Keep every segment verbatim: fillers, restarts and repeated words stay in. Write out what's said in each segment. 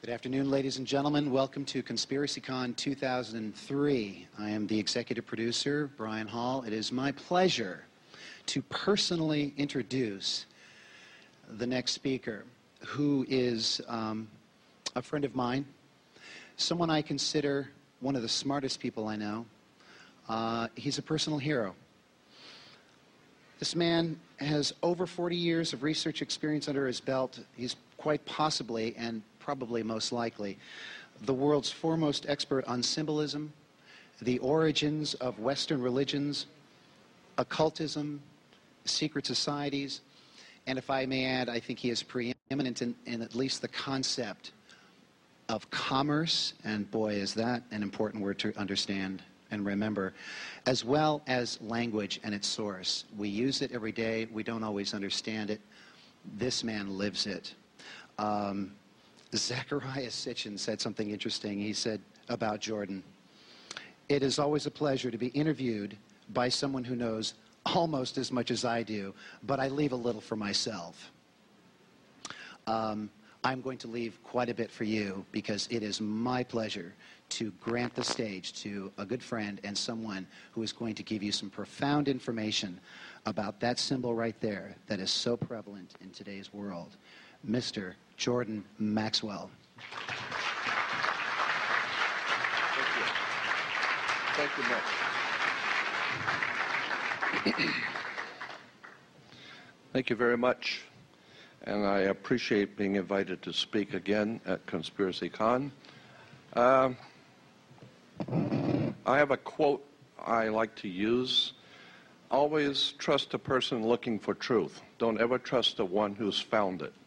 Good afternoon, ladies and gentlemen. Welcome to ConspiracyCon two thousand three. I am the executive producer, Brian Hall. It is my pleasure to personally introduce the next speaker, who is um, a friend of mine, someone I consider one of the smartest people I know. Uh, he's a personal hero. This man has over forty years of research experience under his belt. He's quite possibly, and probably most likely, the world's foremost expert on symbolism, the origins of Western religions, occultism, secret societies, and if I may add, I think he is preeminent in, in at least the concept of commerce, and boy, is that an important word to understand and remember, as well as language and its source. We use it every day. We don't always understand it. This man lives it. Um, Zecharia Sitchin said something interesting. He said about Jordan, "It is always a pleasure to be interviewed by someone who knows almost as much as I do, but I leave a little for myself." Um, I'm going to leave quite a bit for you because it is my pleasure to grant the stage to a good friend and someone who is going to give you some profound information about that symbol right there that is so prevalent in today's world, Mister Jordan Maxwell. Thank you. Thank you, Nick. Thank you very much. And I appreciate being invited to speak again at ConspiracyCon. Uh, I have a quote I like to use. Always trust a person looking for truth. Don't ever trust the one who's found it.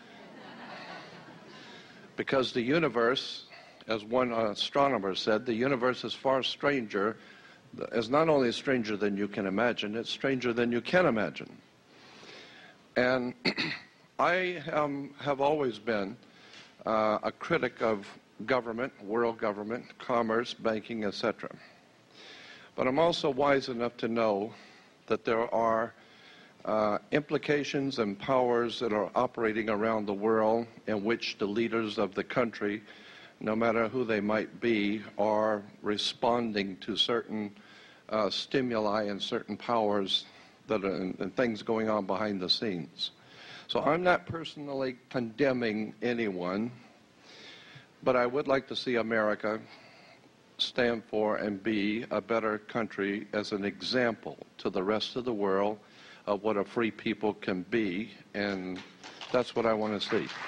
Because the universe, as one astronomer said, the universe is far stranger, is not only stranger than you can imagine, it's stranger than you can imagine. And I um, have always been uh, a critic of government, world government, commerce, banking, et cetera. But I'm also wise enough to know that there are uh, implications and powers that are operating around the world in which the leaders of the country, no matter who they might be, are responding to certain uh, stimuli and certain powers that are, and, and things going on behind the scenes. So I'm not personally condemning anyone, but I would like to see America stand for and be a better country as an example to the rest of the world of what a free people can be, and that's what I want to see.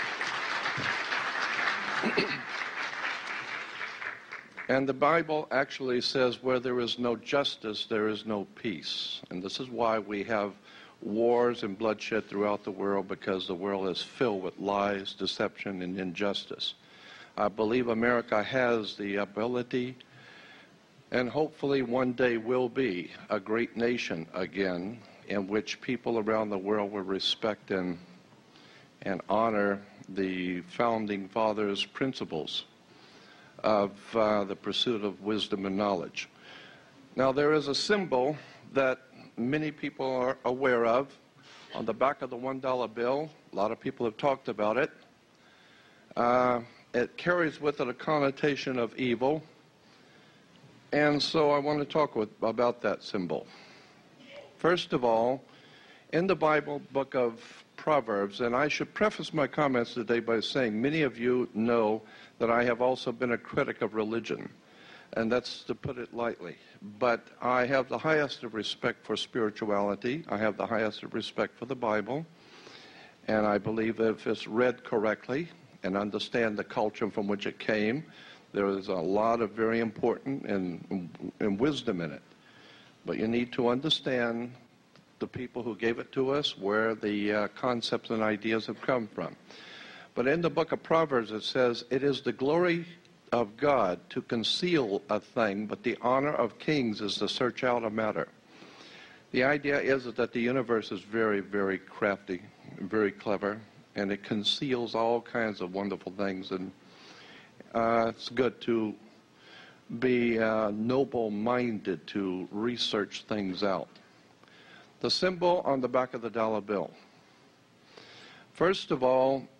And the Bible actually says where there is no justice, there is no peace. And this is why we have wars and bloodshed throughout the world, because the world is filled with lies, deception, and injustice. I believe America has the ability, and hopefully one day will be, a great nation again, in which people around the world will respect and, and honor the Founding Fathers' principles of uh, the pursuit of wisdom and knowledge. Now, there is a symbol that many people are aware of on the back of the one dollar bill. A lot of people have talked about it. Uh, it carries with it a connotation of evil, and so I want to talk with, about that symbol. First of all, in the Bible book of Proverbs, and I should preface my comments today by saying many of you know that I have also been a critic of religion, and that's to put it lightly. But I have the highest of respect for spirituality. I have the highest of respect for the Bible, and I believe that if it's read correctly and understand the culture from which it came, there is a lot of very important and, and wisdom in it. But you need to understand the people who gave it to us, where the uh, concepts and ideas have come from. But in the book of Proverbs it says, "It is the glory of God to conceal a thing, but the honor of kings is to search out a matter." The idea is that the universe is very, very crafty, very clever, and it conceals all kinds of wonderful things, and uh, it's good to be uh, noble-minded to research things out. The symbol on the back of the dollar bill. First of all,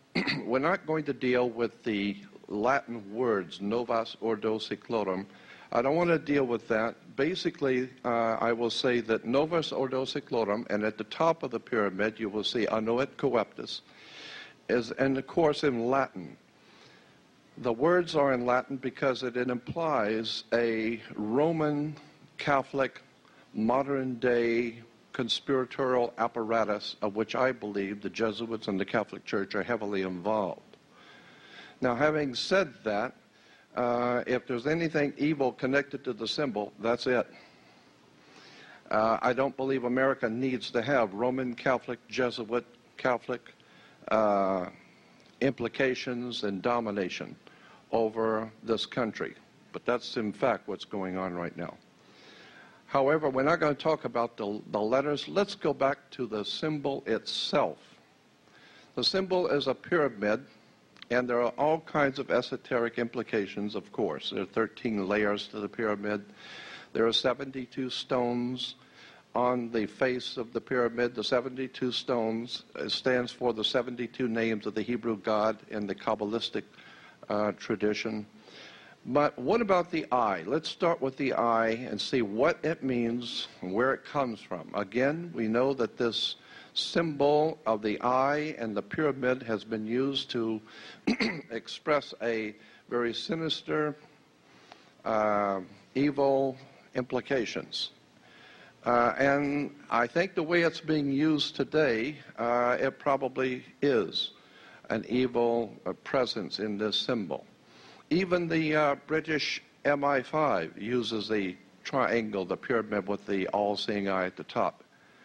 we're not going to deal with the Latin words, novus ordo seclorum. I don't want to deal with that. Basically, uh, I will say that novus ordo seclorum, and at the top of the pyramid you will see annuit coeptus, is, and of course in Latin. The words are in Latin because it, it implies a Roman Catholic modern-day conspiratorial apparatus of which I believe the Jesuits and the Catholic Church are heavily involved. Now, having said that, uh, if there's anything evil connected to the symbol, that's it. Uh, I don't believe America needs to have Roman Catholic, Jesuit, Catholic uh, implications and domination over this country. But that's in fact what's going on right now. However, we're not going to talk about the, the letters. Let's go back to the symbol itself. The symbol is a pyramid, and there are all kinds of esoteric implications, of course. There are thirteen layers to the pyramid. There are seventy-two stones on the face of the pyramid. The seventy-two stones stands for the seventy-two names of the Hebrew God in the Kabbalistic uh, tradition. But what about the eye? Let's start with the eye and see what it means and where it comes from. Again, we know that this symbol of the eye and the pyramid has been used to express a very sinister, uh, evil implications. Uh, and I think the way it's being used today, uh, it probably is an evil uh, presence in this symbol. Even the uh, British M I five uses the triangle, the pyramid with the all-seeing eye at the top.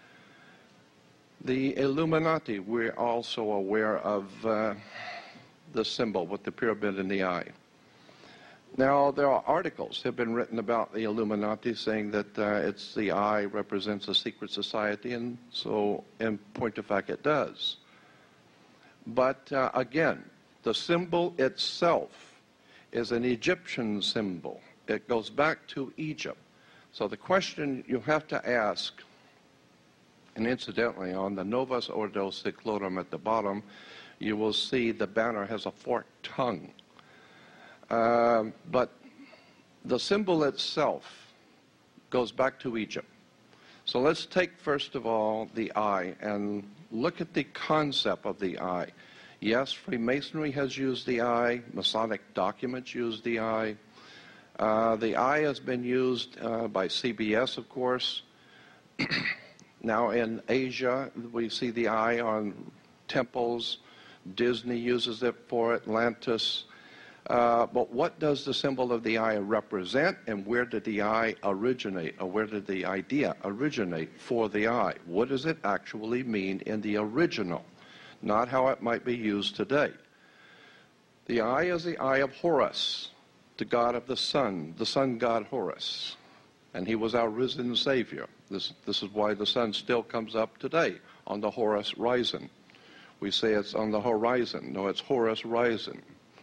The Illuminati, we're also aware of uh, the symbol with the pyramid in the eye. Now, there are articles that have been written about the Illuminati saying that uh, it's the eye represents a secret society, and so in point of fact it does. But uh, again, the symbol itself is an Egyptian symbol. It goes back to Egypt. So the question you have to ask, and incidentally, on the Novus Ordo Seclorum at the bottom, you will see the banner has a forked tongue. Uh, but the symbol itself goes back to Egypt. So let's take, first of all, the eye and look at the concept of the eye. Yes, Freemasonry has used the eye. Masonic documents use the eye. Uh, the eye has been used uh, by C B S, of course. Now in Asia, we see the eye on temples. Disney uses it for Atlantis. Uh, but what does the symbol of the eye represent, and where did the eye originate, or where did the idea originate for the eye? What does it actually mean in the original, not how it might be used today? The eye is the eye of Horus, the god of the sun, the sun god Horus, and he was our risen Savior. This, this is why the sun still comes up today on the Horus rising. We say it's on the horizon. No, it's Horus rising.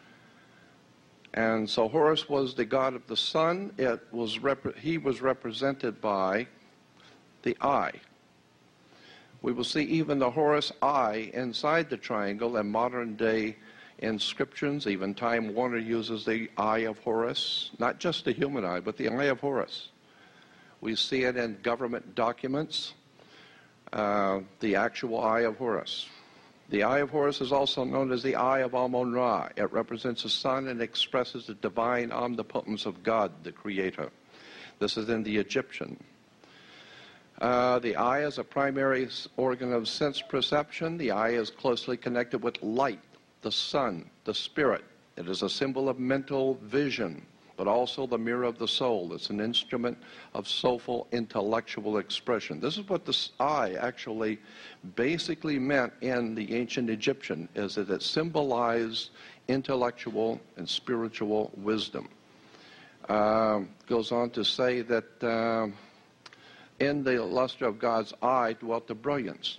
And so Horus was the god of the sun. It was rep- he was represented by the eye. We will see even the Horus eye inside the triangle in modern-day inscriptions. Even Time Warner uses the eye of Horus, not just the human eye, but the eye of Horus. We see it in government documents, uh, the actual eye of Horus. The eye of Horus is also known as the eye of Amun-Ra. It represents the sun and expresses the divine omnipotence of God, the Creator. This is in the Egyptian. Uh, the eye is a primary organ of sense perception. The eye is closely connected with light, the sun, the spirit. It is a symbol of mental vision, but also the mirror of the soul. It's an instrument of soulful intellectual expression. This is what the eye actually basically meant in the ancient Egyptian, is that it symbolized intellectual and spiritual wisdom. Uh, goes on to say that uh, in the luster of God's eye dwelt the brilliance.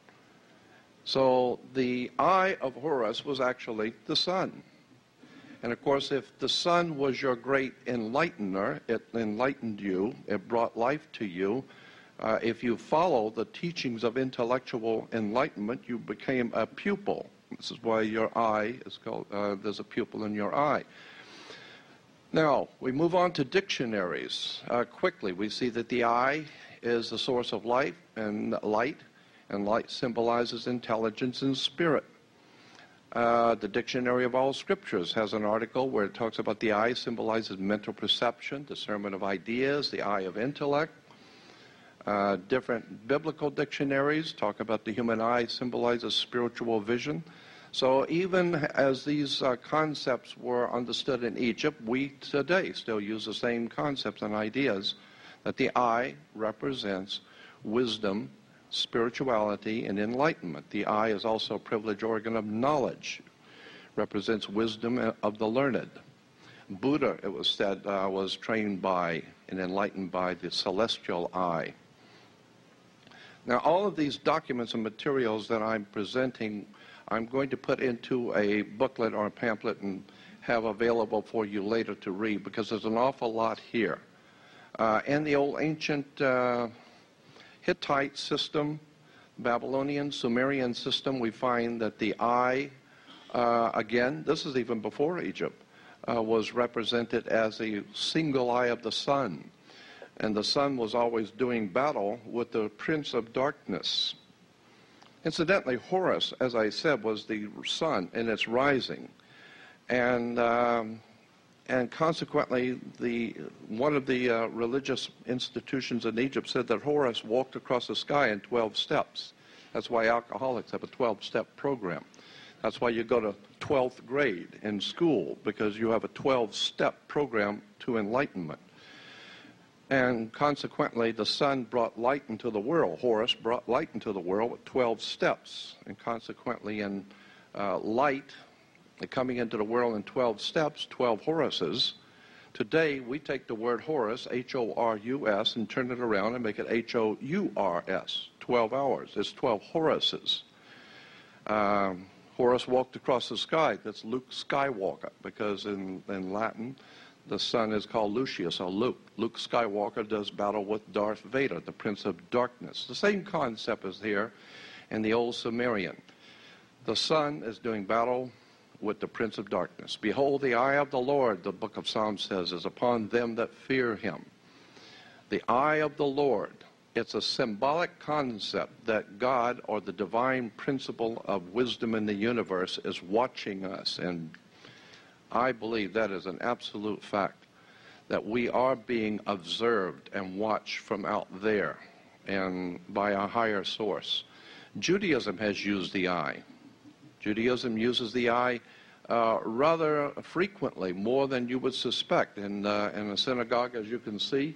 So the eye of Horus was actually the sun. And of course, if the sun was your great enlightener, it enlightened you, it brought life to you. Uh, if you follow the teachings of intellectual enlightenment, you became a pupil. This is why your eye is called, uh, there's a pupil in your eye. Now, we move on to dictionaries. Uh, quickly, we see that the eye is the source of light, and light, and light symbolizes intelligence and spirit. Uh, the Dictionary of All Scriptures has an article where it talks about the eye symbolizes mental perception, discernment of ideas, the eye of intellect. Uh, different biblical dictionaries talk about the human eye symbolizes spiritual vision. So even as these uh, concepts were understood in Egypt, we today still use the same concepts and ideas, that the eye represents wisdom, spirituality, and enlightenment. The eye is also a privileged organ of knowledge, represents wisdom of the learned. Buddha, it was said, uh, was trained by and enlightened by the celestial eye. Now, all of these documents and materials that I'm presenting, I'm going to put into a booklet or a pamphlet and have available for you later to read, because there's an awful lot here. Uh, in the old ancient uh, Hittite system, Babylonian, Sumerian system, we find that the eye, uh, again, this is even before Egypt, uh, was represented as a single eye of the sun. And the sun was always doing battle with the prince of darkness. Incidentally, Horus, as I said, was the sun in its rising. And um, and consequently, the one of the uh, religious institutions in Egypt said that Horus walked across the sky in twelve steps. That's why alcoholics have a twelve-step program. That's why you go to twelfth grade in school, because you have a twelve-step program to enlightenment. And consequently, the sun brought light into the world. Horus brought light into the world with twelve steps. And consequently, in uh, light, coming into the world in twelve steps, twelve Horuses. Today, we take the word Horus, H O R U S, and turn it around and make it H O U R S, twelve hours. It's twelve Horuses. Um, Horus walked across the sky. That's Luke Skywalker, because in, in Latin, the sun is called Lucius, or Luke. Luke Skywalker does battle with Darth Vader, the Prince of Darkness. The same concept is here in the old Sumerian. The sun is doing battle with the Prince of Darkness. Behold, the eye of the Lord, the book of Psalms says, is upon them that fear him. The eye of the Lord. It's a symbolic concept that God, or the divine principle of wisdom in the universe, is watching us. And I believe that is an absolute fact, that we are being observed and watched from out there and by a higher source. Judaism has used the eye. Judaism uses the eye uh, rather frequently, more than you would suspect. In, uh, in a synagogue, as you can see,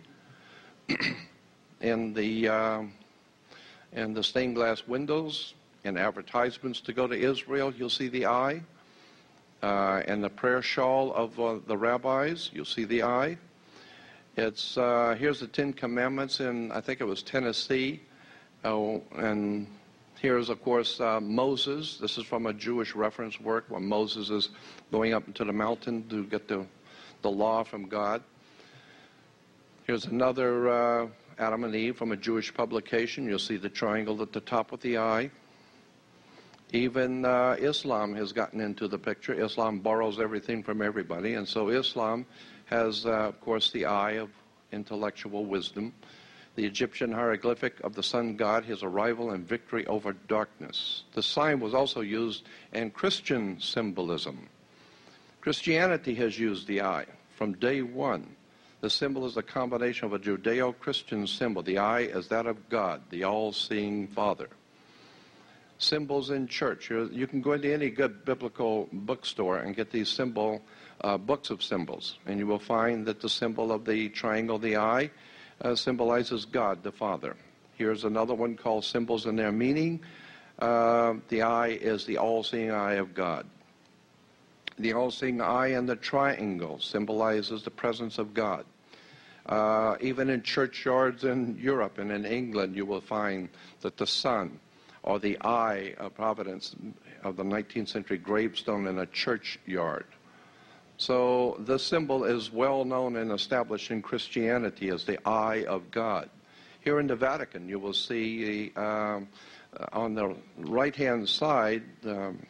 in the, uh, in the stained glass windows, in advertisements to go to Israel, you'll see the eye. Uh, in the prayer shawl of uh, the rabbis, you'll see the eye. It's uh, here's the Ten Commandments in, I think it was Tennessee. Oh, and here's, of course, uh, Moses. This is from a Jewish reference work when Moses is going up into the mountain to get the, the law from God. Here's another uh, Adam and Eve from a Jewish publication. You'll see the triangle at the top of the eye. Even uh, Islam has gotten into the picture. Islam borrows everything from everybody, and so Islam has, uh, of course, the eye of intellectual wisdom. The Egyptian hieroglyphic of the sun god, his arrival and victory over darkness. The sign was also used in Christian symbolism. Christianity has used the eye from day one. The symbol is a combination of a Judeo-Christian symbol. The eye is that of God, the all-seeing Father. Symbols in church. You're, you can go into any good biblical bookstore and get these symbol uh, books of symbols, and you will find that the symbol of the triangle, the eye, uh, symbolizes God the Father. Here's another one called Symbols and Their Meaning. Uh, the eye is the all-seeing eye of God. The all-seeing eye and the triangle symbolizes the presence of God. Uh, even in churchyards in Europe and in England, you will find that the sun, or the eye of Providence of the nineteenth century gravestone in a churchyard. So the symbol is well known and established in Christianity as the eye of God. Here in the Vatican, you will see um, on the right-hand side, um,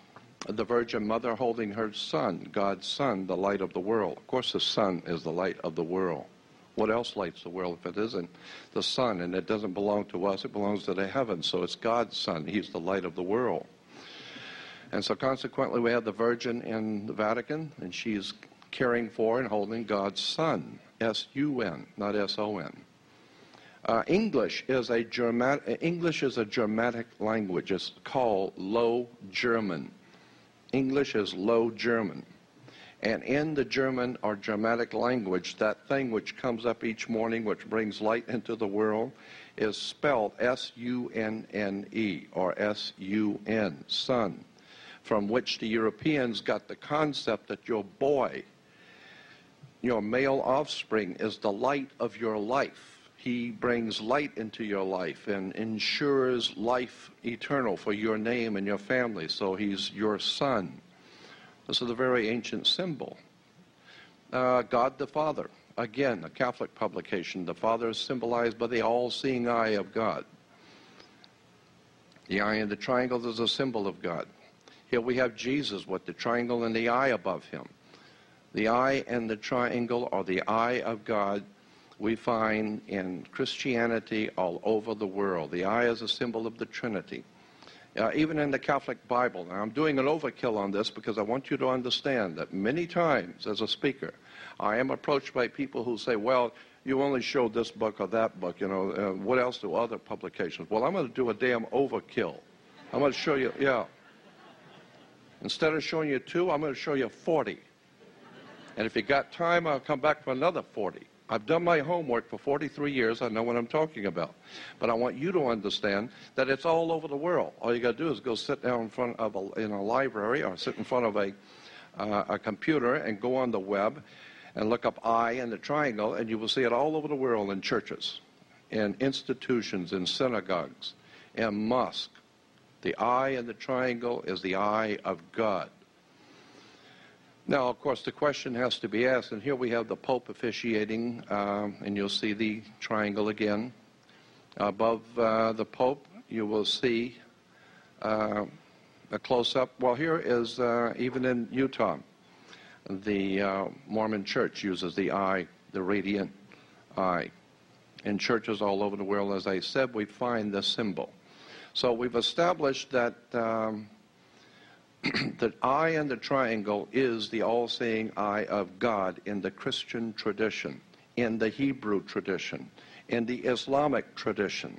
the Virgin Mother holding her Son, God's Son, the light of the world. Of course, the sun is the light of the world. What else lights the world if it isn't the sun? And it doesn't belong to us. It belongs to the heavens. So it's God's Son. He's the light of the world. And so consequently, we have the Virgin in the Vatican, and she's caring for and holding God's Son, S U N, not S O N. Uh, English is a German, English is a Germanic language. It's called Low German. English is Low German. And in the German or Germanic language, that thing which comes up each morning, which brings light into the world, is spelled S U N N E, or S U N, Son, from which the Europeans got the concept that your boy, your male offspring, is the light of your life. He brings light into your life and ensures life eternal for your name and your family. So he's your son. This is a very ancient symbol. Uh, God the Father. Again, a Catholic publication. The Father is symbolized by the all-seeing eye of God. The eye in the triangle is a symbol of God. Here we have Jesus with the triangle and the eye above him. The eye and the triangle, or the eye of God, we find in Christianity all over the world. The eye is a symbol of the Trinity. Uh, even in the Catholic Bible. Now, I'm doing an overkill on this because I want you to understand that many times as a speaker, I am approached by people who say, well, you only showed this book or that book, you know, uh, what else do other publications? Well, I'm going to do a damn overkill. I'm going to show you, yeah. Instead of showing you two, I'm going to show you forty. And if you got time, I'll come back for another forty. I've done my homework for forty-three years. I know what I'm talking about. But I want you to understand that it's all over the world. All you got to do is go sit down in front of a, in a library or sit in front of a, uh, a computer and go on the web and look up eye and the triangle, and you will see it all over the world in churches, in institutions, in synagogues, in mosques. The eye and the triangle is the eye of God. Now, of course, the question has to be asked, and here we have the Pope officiating, um, and you'll see the triangle again. Above uh, the Pope, you will see uh, a close-up. Well, here is, uh, even in Utah, the uh, Mormon Church uses the eye, the radiant eye. In churches all over the world, as I said, we find this symbol. So we've established that um, the eye and the triangle is the all-seeing eye of God in the Christian tradition, in the Hebrew tradition, in the Islamic tradition.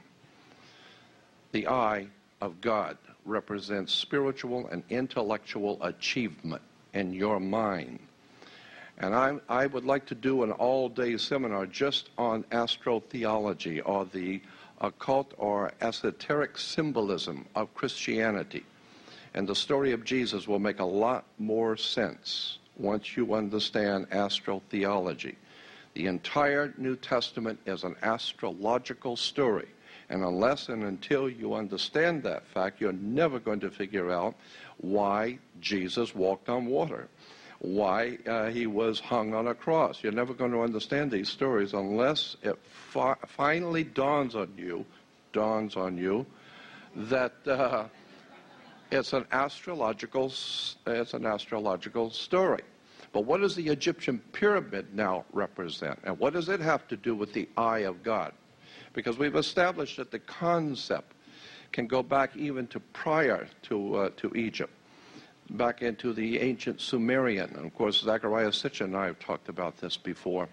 The eye of God represents spiritual and intellectual achievement in your mind. And I, I would like to do an all-day seminar just on astrotheology, or the occult or esoteric symbolism of Christianity. And the story of Jesus will make a lot more sense once you understand astrotheology. The entire New Testament is an astrological story. And unless and until you understand that fact, you're never going to figure out why Jesus walked on water, why uh, he was hung on a cross. You're never going to understand these stories unless it fi- finally dawns on you, dawns on you, that uh, it's an astrological, it's an astrological story. But what does the Egyptian pyramid now represent? And what does it have to do with the eye of God? Because we've established that the concept can go back even to prior to, uh, to Egypt, back into the ancient Sumerian. And of course, Zechariah Sitchin and I have talked about this before.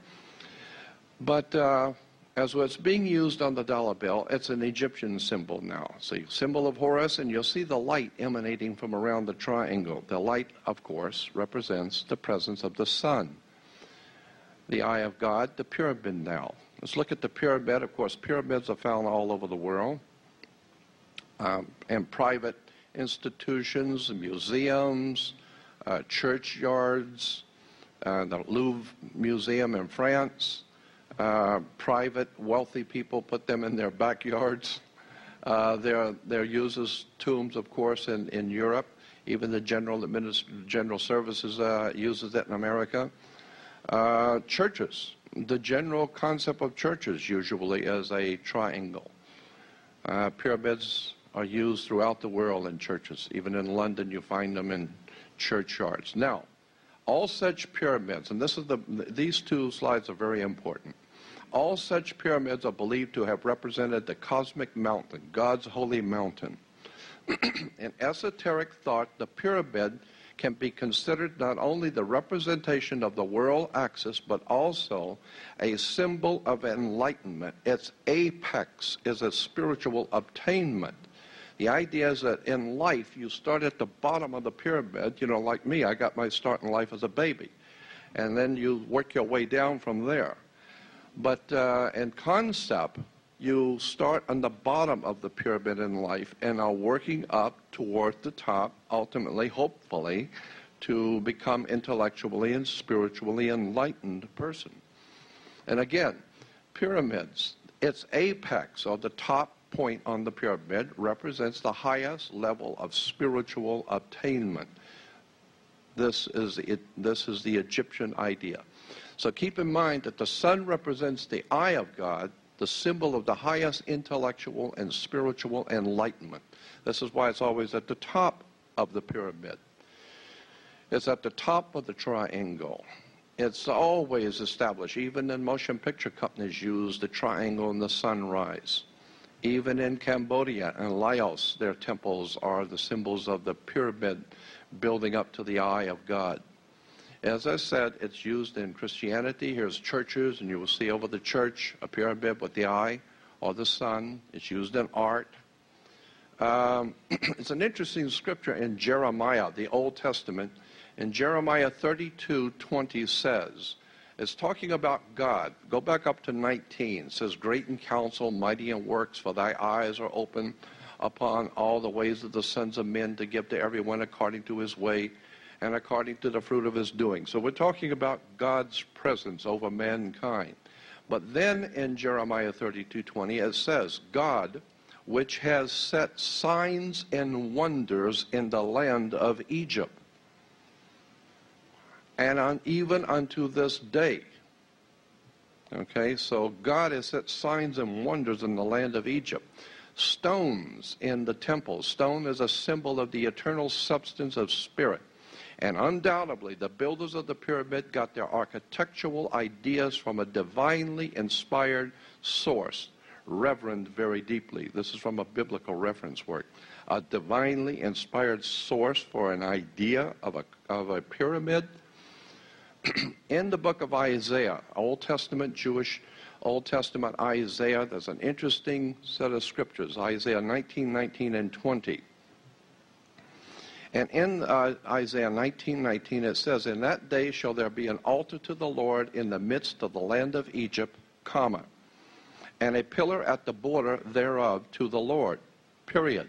But uh, as it's being used on the dollar bill, it's an Egyptian symbol now. See, symbol of Horus, and you'll see the light emanating from around the triangle. The light, of course, represents the presence of the sun. The eye of God, the pyramid now. Let's look at the pyramid. Of course, pyramids are found all over the world. Um, and private institutions, museums, uh, churchyards, uh, the Louvre Museum in France. Uh, private, wealthy people put them in their backyards. Uh, they're, they're used as tombs, of course, in, in Europe. Even the General, Administ- General Services uh, uses it in America. Uh, churches. The general concept of churches usually is a triangle. Uh, pyramids are used throughout the world in churches. Even in London, you find them in churchyards. Now, all such pyramids, and this is the, these two slides are very important. All such pyramids are believed to have represented the cosmic mountain, God's holy mountain. In esoteric thought, the pyramid can be considered not only the representation of the world axis, but also a symbol of enlightenment. Its apex is a spiritual attainment. The idea is that in life, you start at the bottom of the pyramid. You know, like me, I got my start in life as a baby. And then you work your way down from there. But uh, in concept, you start on the bottom of the pyramid in life and are working up toward the top, ultimately, hopefully, to become intellectually and spiritually enlightened person. And again, pyramids, its apex, or the top point on the pyramid, represents the highest level of spiritual attainment. This is it, this is the Egyptian idea. So keep in mind that the sun represents the eye of God, the symbol of the highest intellectual and spiritual enlightenment. This is why it's always at the top of the pyramid. It's at the top of the triangle. It's always established. Even in motion picture companies use the triangle and the sunrise. Even in Cambodia and Laos, their temples are the symbols of the pyramid building up to the eye of God. As I said, it's used in Christianity. Here's churches, and you will see over the church a pyramid with the eye or the sun. It's used in art. Um, it's an interesting scripture in Jeremiah, the Old Testament. In Jeremiah thirty-two twenty says, it's talking about God. Go back up to nineteen. It says, great in counsel, mighty in works, for thy eyes are open upon all the ways of the sons of men, to give to everyone according to his way and according to the fruit of his doing. So we're talking about God's presence over mankind. But then in Jeremiah thirty-two twenty, it says, God, which has set signs and wonders in the land of Egypt, and on, even unto this day. Okay, so God has set signs and wonders in the land of Egypt. Stones in the temple. Stone is a symbol of the eternal substance of spirit. And undoubtedly, the builders of the pyramid got their architectural ideas from a divinely inspired source, reverend very deeply. This is from a biblical reference work. A divinely inspired source for an idea of a, of a pyramid. In the book of Isaiah, Old Testament, Jewish Old Testament Isaiah, there's an interesting set of scriptures, Isaiah nineteen, nineteen, and twenty. And in uh, Isaiah nineteen, nineteen, it says, in that day shall there be an altar to the Lord in the midst of the land of Egypt, comma, and a pillar at the border thereof to the Lord, period.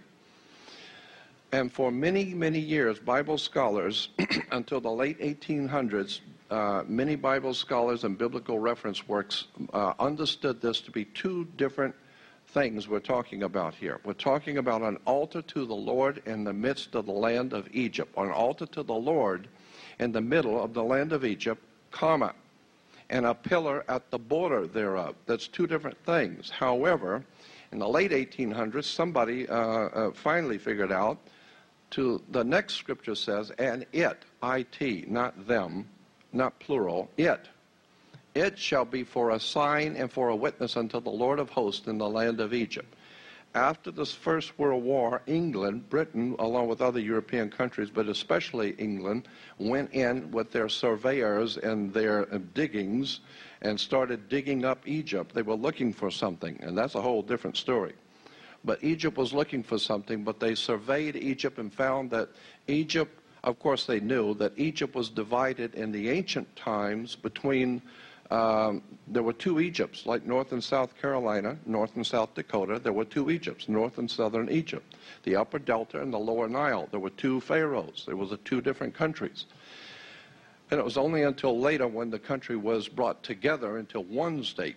And for many, many years, Bible scholars, until the late eighteen hundreds, uh, many Bible scholars and biblical reference works uh, understood this to be two different things we're talking about here. We're talking about an altar to the Lord in the midst of the land of Egypt, or an altar to the Lord in the middle of the land of Egypt, comma, and a pillar at the border thereof. That's two different things. However, in the late eighteen hundreds, somebody uh, uh, finally figured out to the next scripture says, and it, it, not them, not plural, it. It shall be for a sign and for a witness unto the Lord of hosts in the land of Egypt. After this First World War, England, Britain, along with other European countries, but especially England, went in with their surveyors and their diggings and started digging up Egypt. They were looking for something, and that's a whole different story. But Egypt was looking for something, but they surveyed Egypt and found that Egypt, of course they knew, that Egypt was divided in the ancient times between, um, there were two Egypts, like North and South Carolina, North and South Dakota. There were two Egypts, North and Southern Egypt, the Upper Delta and the Lower Nile. There were two pharaohs. There was a two different countries. And it was only until later when the country was brought together into one state.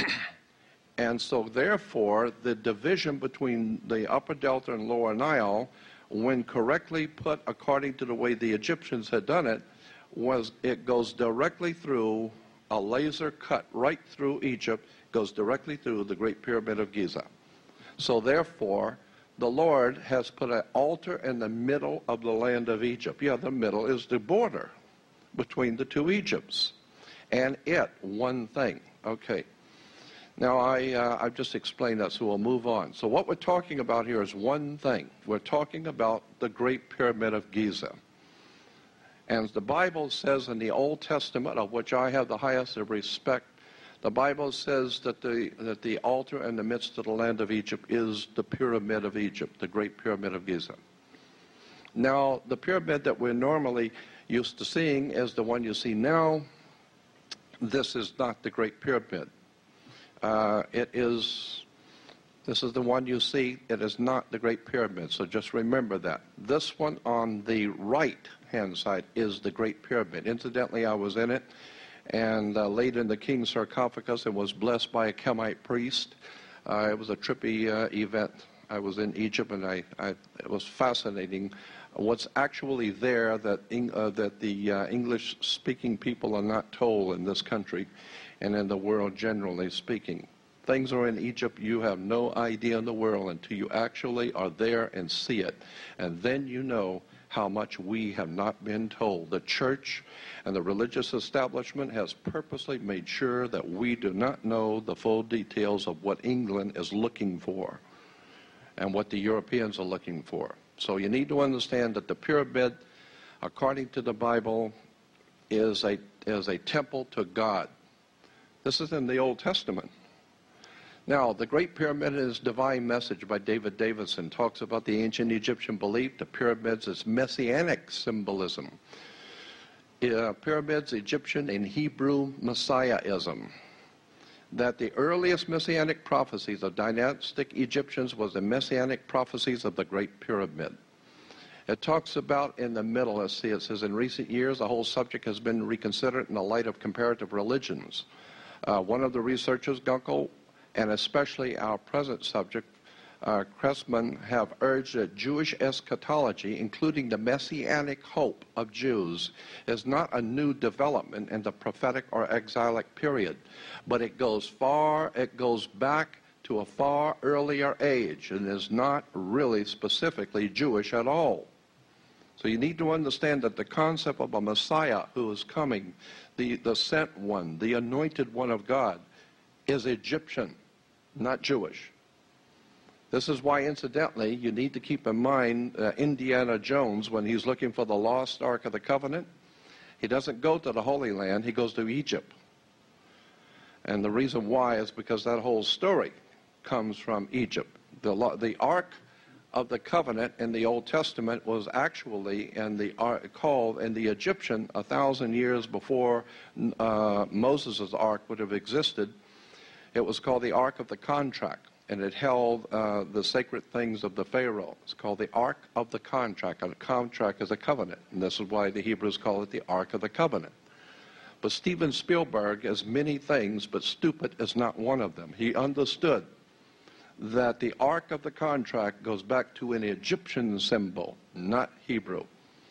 And so, therefore, the division between the Upper Delta and Lower Nile, when correctly put according to the way the Egyptians had done it, was it goes directly through a laser cut right through Egypt, goes directly through the Great Pyramid of Giza. So, therefore, the Lord has put an altar in the middle of the land of Egypt. Yeah, the middle is the border between the two Egypts. And it, one thing. Okay. Now, I, uh, I've just explained that, so we'll move on. So what we're talking about here is one thing. We're talking about the Great Pyramid of Giza. And the Bible says in the Old Testament, of which I have the highest of respect, the Bible says that the, that the altar in the midst of the land of Egypt is the Pyramid of Egypt, the Great Pyramid of Giza. Now, the pyramid that we're normally used to seeing is the one you see now. This is not the Great Pyramid. Uh, it is, this is the one you see. It is not the Great Pyramid, so just remember that. This one on the right-hand side is the Great Pyramid. Incidentally, I was in it and uh, laid in the king's sarcophagus and was blessed by a Kemite priest. Uh, it was a trippy uh, event. I was in Egypt, and I, I, it was fascinating what's actually there that, uh, that the uh, English-speaking people are not told in this country and in the world generally speaking. Things are in Egypt you have no idea in the world until you actually are there and see it. And then you know how much we have not been told. The church and the religious establishment has purposely made sure that we do not know the full details of what England is looking for and what the Europeans are looking for. So you need to understand that the pyramid, according to the Bible, is a, is a temple to God. This is in the Old Testament. Now, the Great Pyramid is Divine Message by David Davidson talks about the ancient Egyptian belief, the pyramids as messianic symbolism. Uh, pyramids, Egyptian and Hebrew Messiahism. That the earliest messianic prophecies of dynastic Egyptians was the messianic prophecies of the Great Pyramid. It talks about in the middle, let's see, it says, in recent years, the whole subject has been reconsidered in the light of comparative religions. Uh, one of the researchers, Gunkel, and especially our present subject, uh, Cressman, have urged that Jewish eschatology, including the messianic hope of Jews, is not a new development in the prophetic or exilic period, but it goes far, it goes back to a far earlier age and is not really specifically Jewish at all. So you need to understand that the concept of a Messiah who is coming, the, the sent one, the anointed one of God, is Egyptian, not Jewish. This is why, incidentally, you need to keep in mind uh, Indiana Jones, when he's looking for the lost Ark of the Covenant, he doesn't go to the Holy Land, he goes to Egypt. And the reason why is because that whole story comes from Egypt. The, the Ark of the Covenant in the Old Testament was actually in the, uh, called in the Egyptian a thousand years before uh, Moses' Ark would have existed. It was called the Ark of the Contract, and it held uh, the sacred things of the Pharaoh. It's called the Ark of the Contract, and a contract is a covenant, and this is why the Hebrews call it the Ark of the Covenant. But Steven Spielberg is many things, but stupid is not one of them. He understood that the Ark of the Contract goes back to an Egyptian symbol, not Hebrew.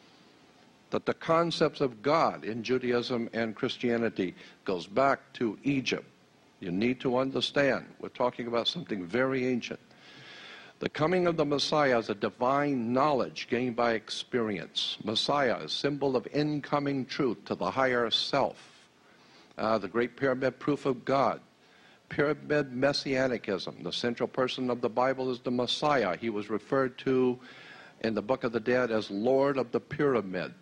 That the concepts of God in Judaism and Christianity goes back to Egypt. You need to understand, we're talking about something very ancient. The coming of the Messiah is a divine knowledge gained by experience. Messiah is a symbol of incoming truth to the higher self. Uh, the Great Pyramid, proof of God. Pyramid messianicism. The central person of the Bible is the Messiah. He was referred to in the Book of the Dead as Lord of the Pyramid.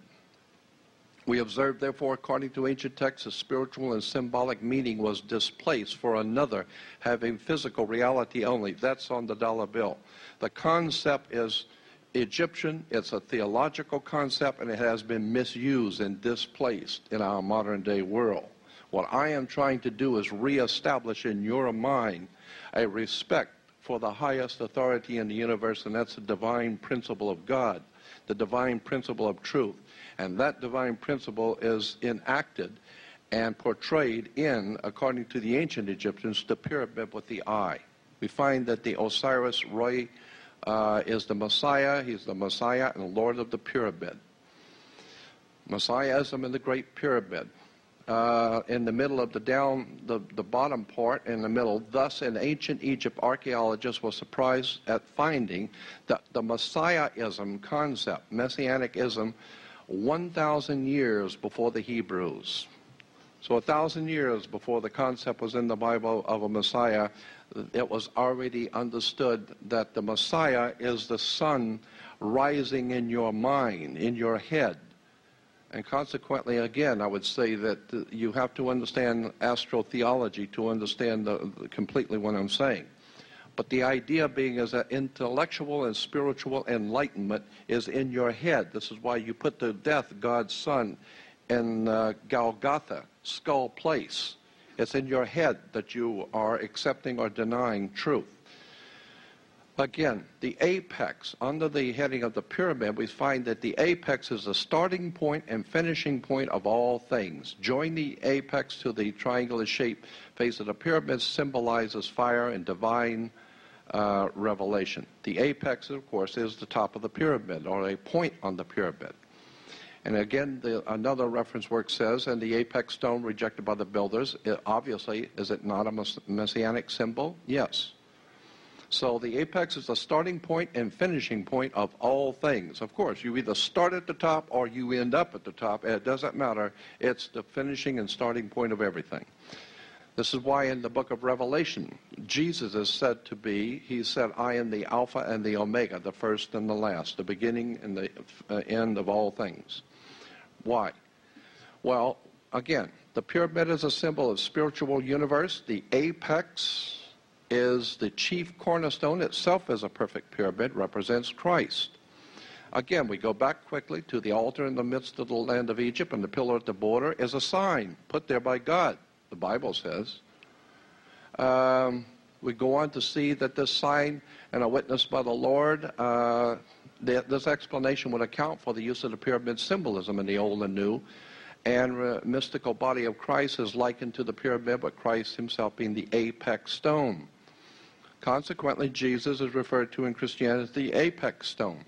We observe, therefore, according to ancient texts, the spiritual and symbolic meaning was displaced for another, having physical reality only. That's on the dollar bill. The concept is Egyptian. It's a theological concept, and it has been misused and displaced in our modern-day world. What I am trying to do is reestablish in your mind a respect for the highest authority in the universe, and that's the divine principle of God, the divine principle of truth. And that divine principle is enacted and portrayed in, according to the ancient Egyptians, the pyramid with the eye. We find that the Osiris Re uh, is the Messiah. He's the Messiah and Lord of the Pyramid. Messiahism in the Great Pyramid. uh, in the middle of the down, the, the bottom part in the middle. Thus, in ancient Egypt, archaeologists were surprised at finding that the Messiahism concept, Messianicism, one thousand years before the Hebrews. So a thousand years before the concept was in the Bible of a Messiah, it was already understood that the Messiah is the sun rising in your mind, in your head. And consequently, again, I would say that you have to understand astrotheology to understand the, the, completely what I'm saying. But the idea being is that intellectual and spiritual enlightenment is in your head. This is why you put to death God's Son in uh, Golgotha, skull place. It's in your head that you are accepting or denying truth. Again, the apex, under the heading of the pyramid, we find that the apex is the starting point and finishing point of all things. Join the apex to the triangular shape face of the pyramid symbolizes fire and divine uh, revelation. The apex, of course, is the top of the pyramid, or a point on the pyramid. And again, the, another reference work says, and the apex stone rejected by the builders, it, obviously, is it not a mess messianic symbol? Yes. So the apex is the starting point and finishing point of all things. Of course, you either start at the top or you end up at the top. It doesn't matter. It's the finishing and starting point of everything. This is why in the book of Revelation, Jesus is said to be, he said, I am the Alpha and the Omega, the first and the last, the beginning and the uh, end of all things. Why? Well, again, the pyramid is a symbol of spiritual universe. The apex is the chief cornerstone. Itself is a perfect pyramid, represents Christ. Again, we go back quickly to the altar in the midst of the land of Egypt, and the pillar at the border is a sign put there by God, the Bible says. Um, we go on to see that this sign and a witness by the Lord, uh, the, this explanation would account for the use of the pyramid symbolism in the Old and New. And the uh, mystical body of Christ is likened to the pyramid, but Christ himself being the apex stone. Consequently, Jesus is referred to in Christianity as the apex stone.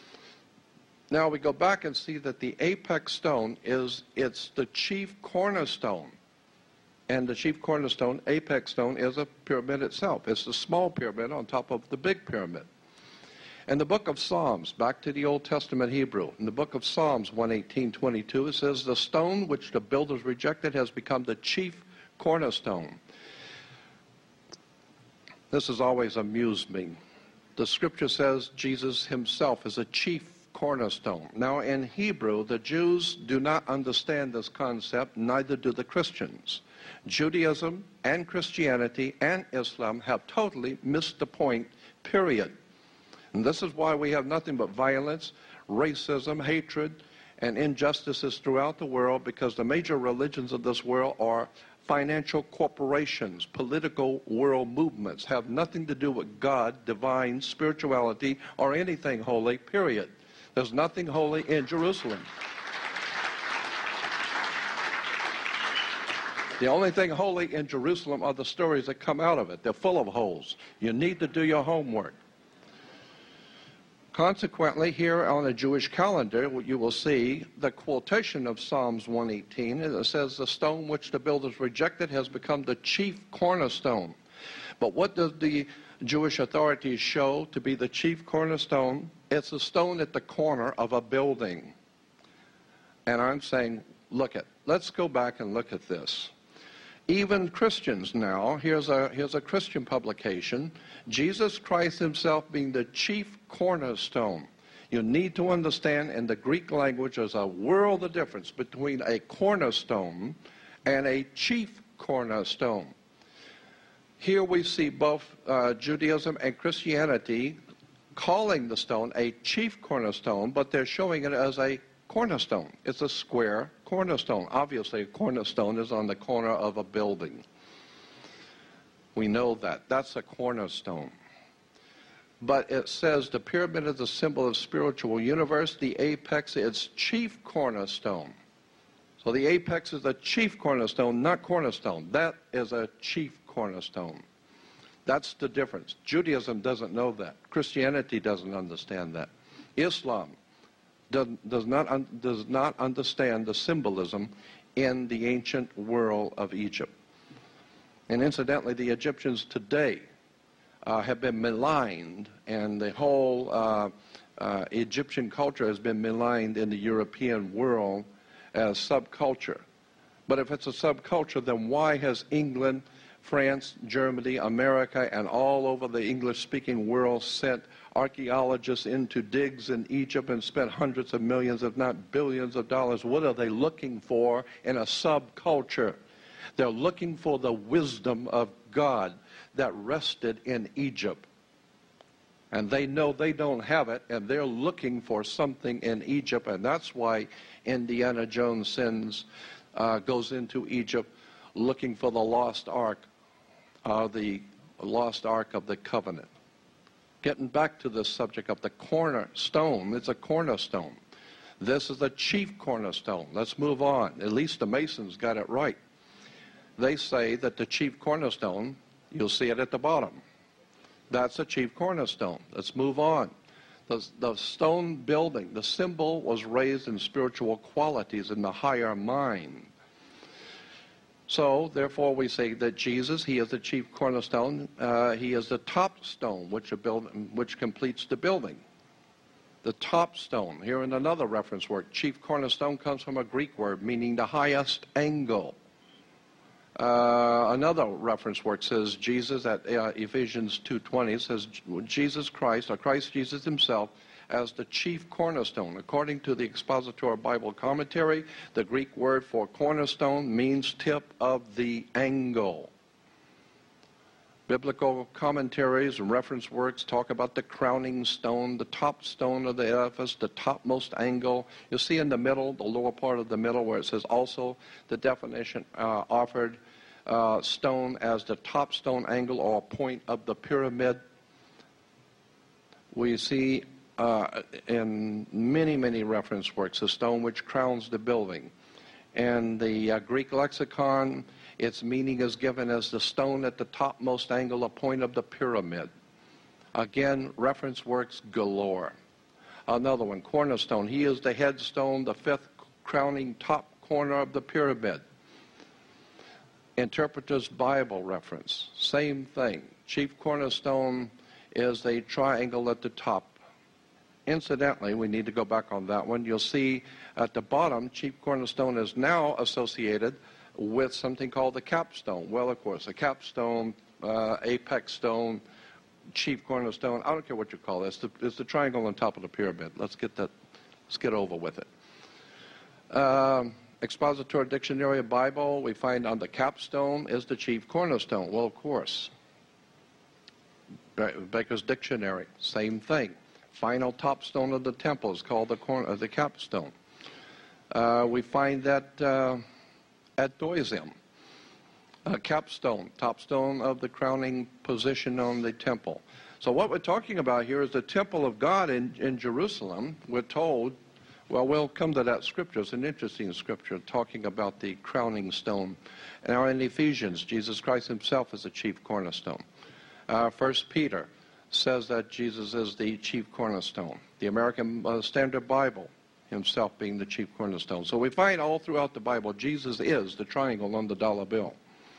Now we go back and see that the apex stone is, it's the chief cornerstone. And the chief cornerstone, apex stone, is a pyramid itself. It's the small pyramid on top of the big pyramid. In the book of Psalms, back to the Old Testament Hebrew, in the book of Psalms one eighteen twenty-two, it says, the stone which the builders rejected has become the chief cornerstone. This has always amused me. The scripture says Jesus himself is a chief cornerstone. Now in Hebrew, the Jews do not understand this concept, neither do the Christians. Judaism and Christianity and Islam have totally missed the point, period. And this is why we have nothing but violence, racism, hatred, and injustices throughout the world, because the major religions of this world are financial corporations, political world movements, have nothing to do with God, divine, spirituality, or anything holy, period. There's nothing holy in Jerusalem. The only thing holy in Jerusalem are the stories that come out of it. They're full of holes. You need to do your homework. Consequently, here on a Jewish calendar, you will see the quotation of Psalms one eighteen. It says, the stone which the builders rejected has become the chief cornerstone. But what does the Jewish authorities show to be the chief cornerstone? It's a stone at the corner of a building. And I'm saying, look at, let's go back and look at this. Even Christians now, here's a, here's a Christian publication, Jesus Christ himself being the chief cornerstone. You need to understand in the Greek language there's a world of difference between a cornerstone and a chief cornerstone. Here we see both uh, Judaism and Christianity calling the stone a chief cornerstone, but they're showing it as a cornerstone. It's a square cornerstone. Obviously, a cornerstone is on the corner of a building. We know that. That's a cornerstone. But it says the pyramid is a symbol of spiritual universe. The apex is chief cornerstone. So the apex is the chief cornerstone, not cornerstone. That is a chief cornerstone. That's the difference. Judaism doesn't know that. Christianity doesn't understand that. Islam does, does, not, un, does not understand the symbolism in the ancient world of Egypt. And incidentally, the Egyptians today uh, have been maligned, and the whole uh, uh, Egyptian culture has been maligned in the European world as subculture. But if it's a subculture, then why has England, France, Germany, America, and all over the English-speaking world sent archaeologists in to digs in Egypt and spent hundreds of millions, if not billions of dollars? What are they looking for in a subculture? They're looking for the wisdom of God that rested in Egypt. And they know they don't have it, and they're looking for something in Egypt, and that's why Indiana Jones sends, uh, goes into Egypt looking for the lost ark, uh, the lost ark of the covenant. Getting back to the subject of the cornerstone, it's a cornerstone. This is the chief cornerstone. Let's move on. At least the Masons got it right. They say that the chief cornerstone, you'll see it at the bottom. That's the chief cornerstone. Let's move on. The, the stone building, the symbol was raised in spiritual qualities in the higher mind. So, therefore, we say that Jesus, he is the chief cornerstone. Uh, he is the top stone which, a build, which completes the building. The top stone. Here in another reference word, chief cornerstone comes from a Greek word meaning the highest angle. Uh, another reference work says Jesus at uh, Ephesians two twenty says Jesus Christ, or Christ Jesus himself, as the chief cornerstone. According to the Expositor Bible Commentary, the Greek word for cornerstone means tip of the angle. Biblical commentaries and reference works talk about the crowning stone, the top stone of the edifice, the topmost angle. You'll see in the middle, the lower part of the middle, where it says also the definition uh, offered uh, stone as the top stone angle or point of the pyramid. We see uh, in many, many reference works the stone which crowns the building. And the uh, Greek lexicon, its meaning is given as the stone at the topmost angle, a point of the pyramid. Again, reference works galore. Another one, cornerstone. He is the headstone, the fifth crowning top corner of the pyramid. Interpreter's Bible reference, same thing. Chief cornerstone is the triangle at the top. Incidentally, we need to go back on that one. You'll see at the bottom, chief cornerstone is now associated with something called the capstone. Well, of course, a capstone, uh, apex stone, chief cornerstone, I don't care what you call it. It's the, it's the triangle on top of the pyramid. Let's get that, let's get over with it. Um, Expositor Dictionary of Bible, we find on the capstone is the chief cornerstone. Well, of course. Baker's Dictionary, same thing. Final top stone of the temple is called the, corner, uh, the capstone. Uh, we find that uh, at Doizim, a capstone, top stone of the crowning position on the temple. So what we're talking about here is the temple of God in, in Jerusalem. We're told, well, we'll come to that scripture. It's an interesting scripture talking about the crowning stone. Now in Ephesians, Jesus Christ himself is the chief cornerstone. Uh, First Peter says that Jesus is the chief cornerstone. The American uh, Standard Bible, himself being the chief cornerstone. So we find all throughout the Bible, Jesus is the triangle on the dollar bill.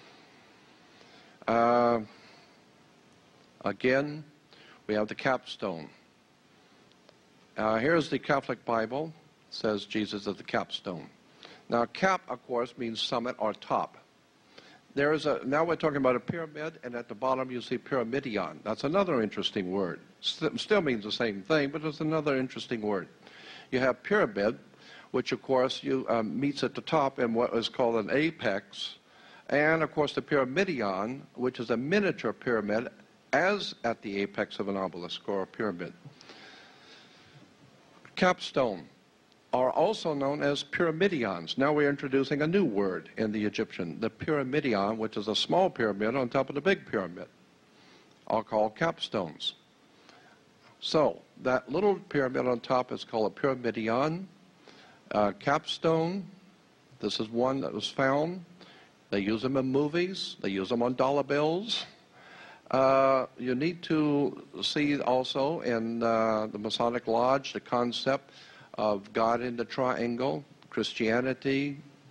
Uh, again, we have the capstone. Uh, here's the Catholic Bible. It says Jesus is the capstone. Now, cap, of course, means summit or top. There is a, now we're talking about a pyramid, and at the bottom you see pyramidion. That's another interesting word. St- still means the same thing, but it's another interesting word. You have pyramid, which of course you um, meets at the top in what is called an apex, and of course the pyramidion, which is a miniature pyramid, as at the apex of an obelisk or a pyramid. Capstone are also known as pyramidions. Now we're introducing a new word in the Egyptian, the pyramidion, which is a small pyramid on top of the big pyramid, are called capstones. So that little pyramid on top is called a pyramidion. Uh, capstone, this is one that was found. They use them in movies. They use them on dollar bills. Uh, you need to see also in uh, the Masonic Lodge the concept of God in the triangle, Christianity,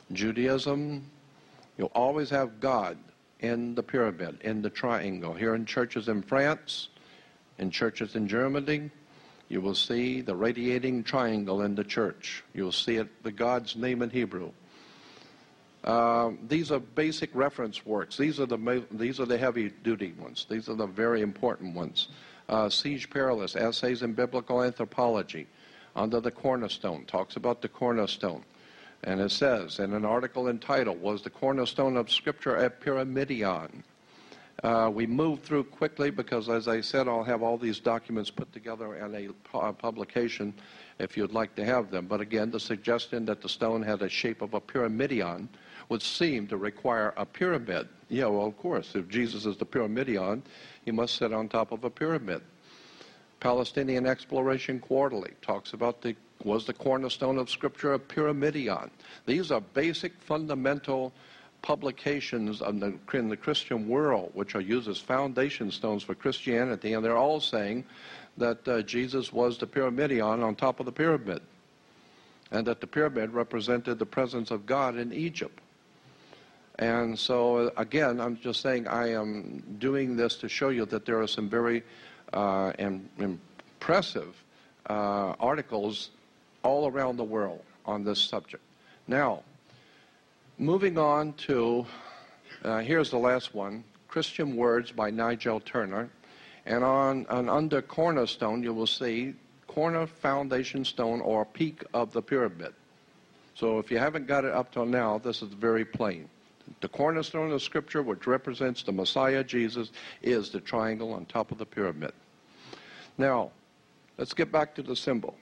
Judaism, you'll always have God in the pyramid, in the triangle. Here in churches in France, in churches in Germany, you will see the radiating triangle in the church. You'll see it, the God's name in Hebrew. Uh, these are basic reference works. These are the these are the heavy-duty ones. These are the very important ones. Uh, Siege Perilous, Essays in Biblical Anthropology, under the cornerstone, talks about the cornerstone. And it says in an article entitled, Was the Cornerstone of Scripture a Pyramidion? Uh, we move through quickly because, as I said, I'll have all these documents put together in a pu- publication if you'd like to have them. But again, the suggestion that the stone had a shape of a pyramidion would seem to require a pyramid. Yeah, well, of course, if Jesus is the pyramidion, he must sit on top of a pyramid. Palestinian Exploration Quarterly talks about the was the cornerstone of Scripture a pyramidion. These are basic, fundamental publications of the, in the Christian world, which are used as foundation stones for Christianity, and they're all saying that uh, Jesus was the pyramidion on top of the pyramid, and that the pyramid represented the presence of God in Egypt. And so, again, I'm just saying I am doing this to show you that there are some very uh, im- impressive uh, articles all around the world on this subject. Now, moving on to, uh, here's the last one, Christian Words by Nigel Turner. And on, on under cornerstone, you will see corner, foundation stone, or peak of the pyramid. So if you haven't got it up till now, this is very plain. The cornerstone of Scripture, which represents the Messiah, Jesus, is the triangle on top of the pyramid. Now, let's get back to the symbol.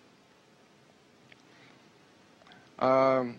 Um,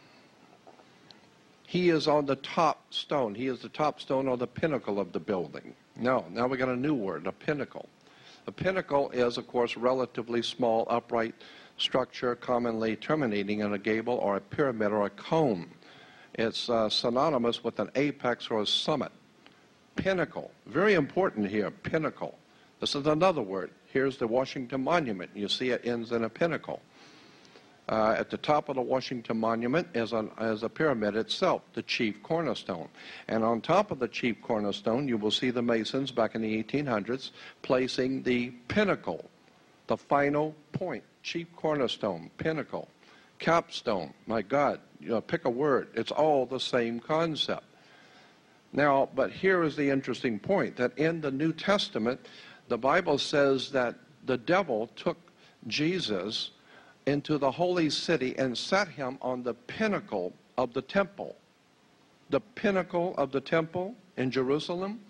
he is on the top stone. He is the top stone or the pinnacle of the building. No, now we got a new word, a pinnacle. A pinnacle is, of course, a relatively small, upright structure, commonly terminating in a gable or a pyramid or a cone. It's uh, synonymous with an apex or a summit. Pinnacle, very important here, pinnacle. This is another word. Here's the Washington Monument. You see it ends in a pinnacle. Uh, at the top of the Washington Monument is, an, is a pyramid itself, the chief cornerstone. And on top of the chief cornerstone, you will see the Masons back in the eighteen hundreds placing the pinnacle, the final point, chief cornerstone, pinnacle, capstone. My God, you know, pick a word. It's all the same concept. Now, but here is the interesting point, that in the New Testament, the Bible says that the devil took Jesus into the holy city and set him on the pinnacle of the temple. The pinnacle of the temple in Jerusalem.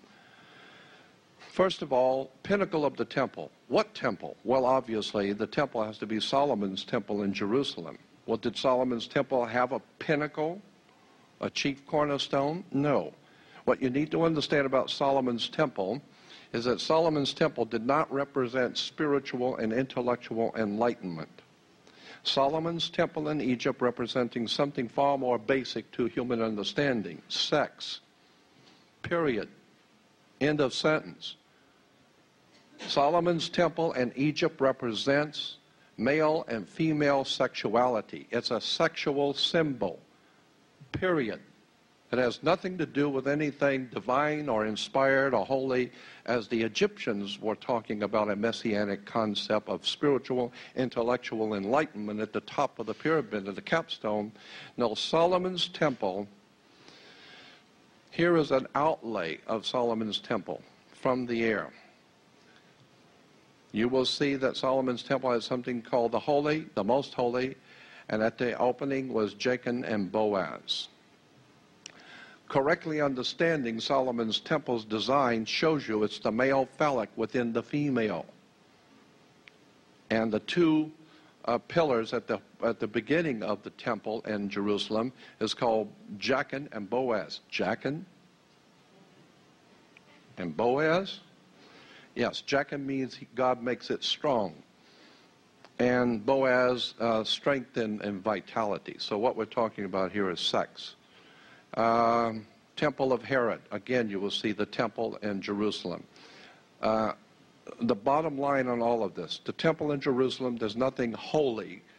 First of all, pinnacle of the temple. What temple? Well, obviously, the temple has to be Solomon's temple in Jerusalem. Well, did Solomon's temple have a pinnacle, a chief cornerstone? No. What you need to understand about Solomon's temple is that Solomon's temple did not represent spiritual and intellectual enlightenment. Solomon's temple in Egypt representing something far more basic to human understanding, sex, period, end of sentence. Solomon's temple in Egypt represents male and female sexuality. It's a sexual symbol, period. It has nothing to do with anything divine or inspired or holy, as the Egyptians were talking about a messianic concept of spiritual, intellectual enlightenment at the top of the pyramid, of the capstone. No, Solomon's temple, here is an outlay of Solomon's temple from the air. You will see that Solomon's temple has something called the holy, the most holy, and at the opening was Jachin and Boaz. Correctly understanding Solomon's temple's design shows you it's the male phallic within the female. And the two uh, pillars at the at the beginning of the temple in Jerusalem is called Jachin and Boaz. Jachin and Boaz? Yes, Jachin means God makes it strong. And Boaz, uh, strength and, and vitality. So what we're talking about here is sex. Um, Temple of Herod. Again, you will see the temple in Jerusalem. Uh, the bottom line on all of this, the temple in Jerusalem, there's nothing holy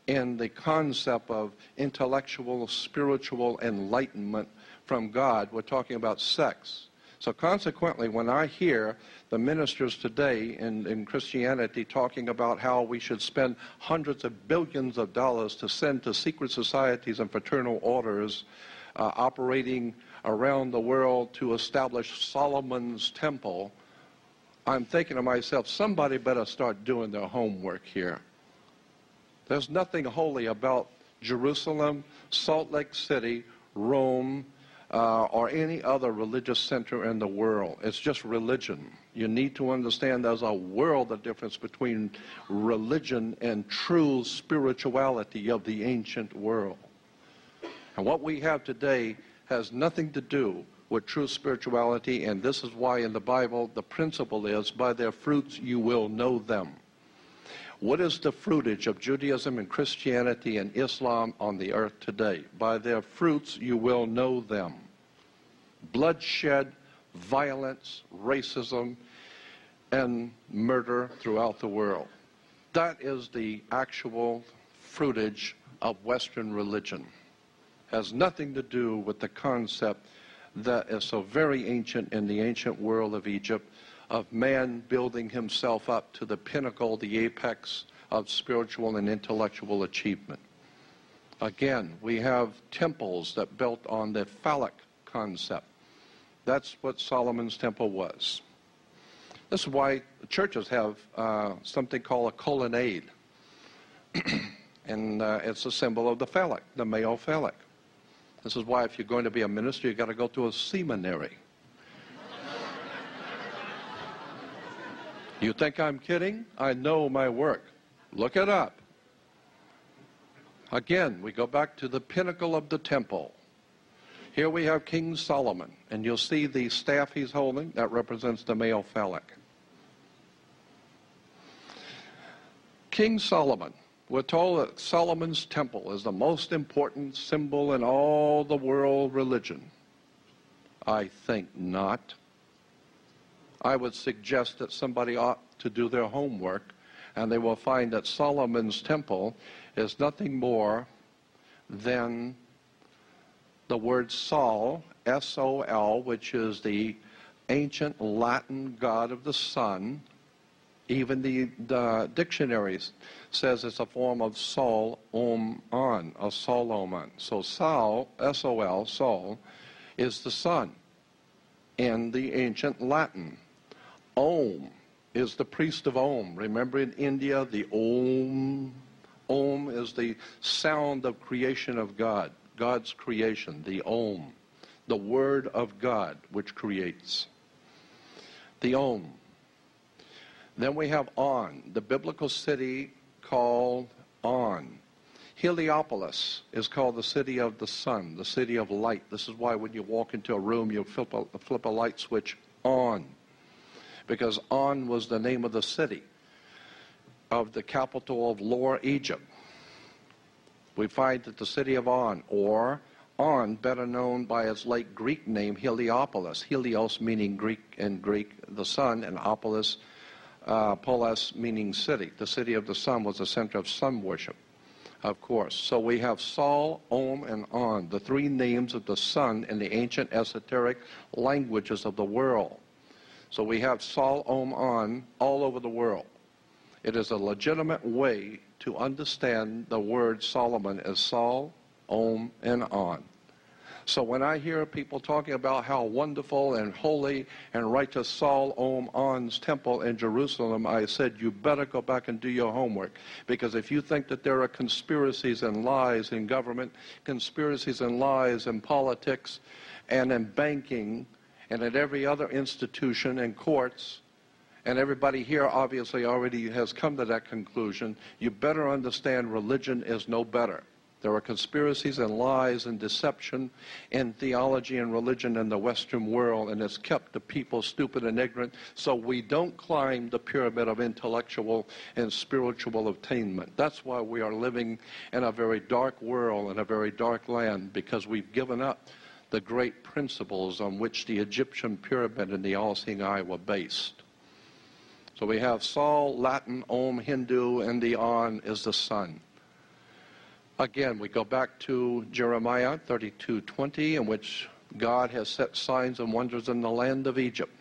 in the concept of intellectual, spiritual enlightenment from God. We're talking about sex. So consequently, when I hear the ministers today in, in Christianity talking about how we should spend hundreds of billions of dollars to send to secret societies and fraternal orders uh, operating around the world to establish Solomon's temple, I'm thinking to myself, somebody better start doing their homework here. There's nothing holy about Jerusalem, Salt Lake City, Rome, uh, or any other religious center in the world. It's just religion. You need to understand there's a world of difference between religion and true spirituality of the ancient world. And what we have today has nothing to do with true spirituality, and this is why in the Bible the principle is, by their fruits you will know them. What is the fruitage of Judaism and Christianity and Islam on the earth today? By their fruits you will know them. Bloodshed, violence, racism, and murder throughout the world. That is the actual fruitage of Western religion. Has nothing to do with the concept that is so very ancient in the ancient world of Egypt, of man building himself up to the pinnacle, the apex of spiritual and intellectual achievement. Again, we have temples that built on the phallic concept. That's what Solomon's temple was. This is why churches have uh, something called a colonnade. and uh, it's a symbol of the phallic, the male phallic. This is why if you're going to be a minister, you've got to go to a seminary. You think I'm kidding? I know my work. Look it up. Again, we go back to the pinnacle of the temple. Here we have King Solomon, and you'll see the staff he's holding. That represents the male phallic. King Solomon. We're told that Solomon's temple is the most important symbol in all the world religion. I think not. I would suggest that somebody ought to do their homework, and they will find that Solomon's temple is nothing more than the word Sol, S O L, which is the ancient Latin god of the sun. Even the, the dictionaries says it's a form of Sol, Om, On, a Solomon. So Sol, S O L, Sol, is the sun in the ancient Latin. Om is the priest of Om. Remember in India, the Om, Om is the sound of creation of God, God's creation, the Om, the word of God which creates. The Om. Then we have On, the biblical city called On. Heliopolis is called the city of the sun, the city of light. This is why when you walk into a room, you flip a, flip a light switch on. Because On was the name of the city, of the capital of Lower Egypt. We find that the city of On, or On, better known by its late Greek name, Heliopolis. Helios meaning Greek in Greek, the sun, and Opolis, uh, polis meaning city. The city of the sun was the center of sun worship, of course. So we have Sol, Om, and On, the three names of the sun in the ancient esoteric languages of the world. So we have Sol, Om, On all over the world. It is a legitimate way to understand the word Solomon as Sol, Om, and On. So when I hear people talking about how wonderful and holy and righteous Sol, Om, On's temple in Jerusalem, I said, you better go back and do your homework. Because if you think that there are conspiracies and lies in government, conspiracies and lies in politics, and in banking, and at every other institution and courts, and everybody here obviously already has come to that conclusion, you better understand religion is no better. There are conspiracies and lies and deception in theology and religion in the Western world, and it's kept the people stupid and ignorant, so we don't climb the pyramid of intellectual and spiritual attainment. That's why we are living in a very dark world, in a very dark land, because we've given up the great principles on which the Egyptian pyramid and the all-seeing eye were based. So we have Sol, Latin, Om, Hindu, and the On is the sun. Again, we go back to Jeremiah thirty-two twenty, in which God has set signs and wonders in the land of Egypt.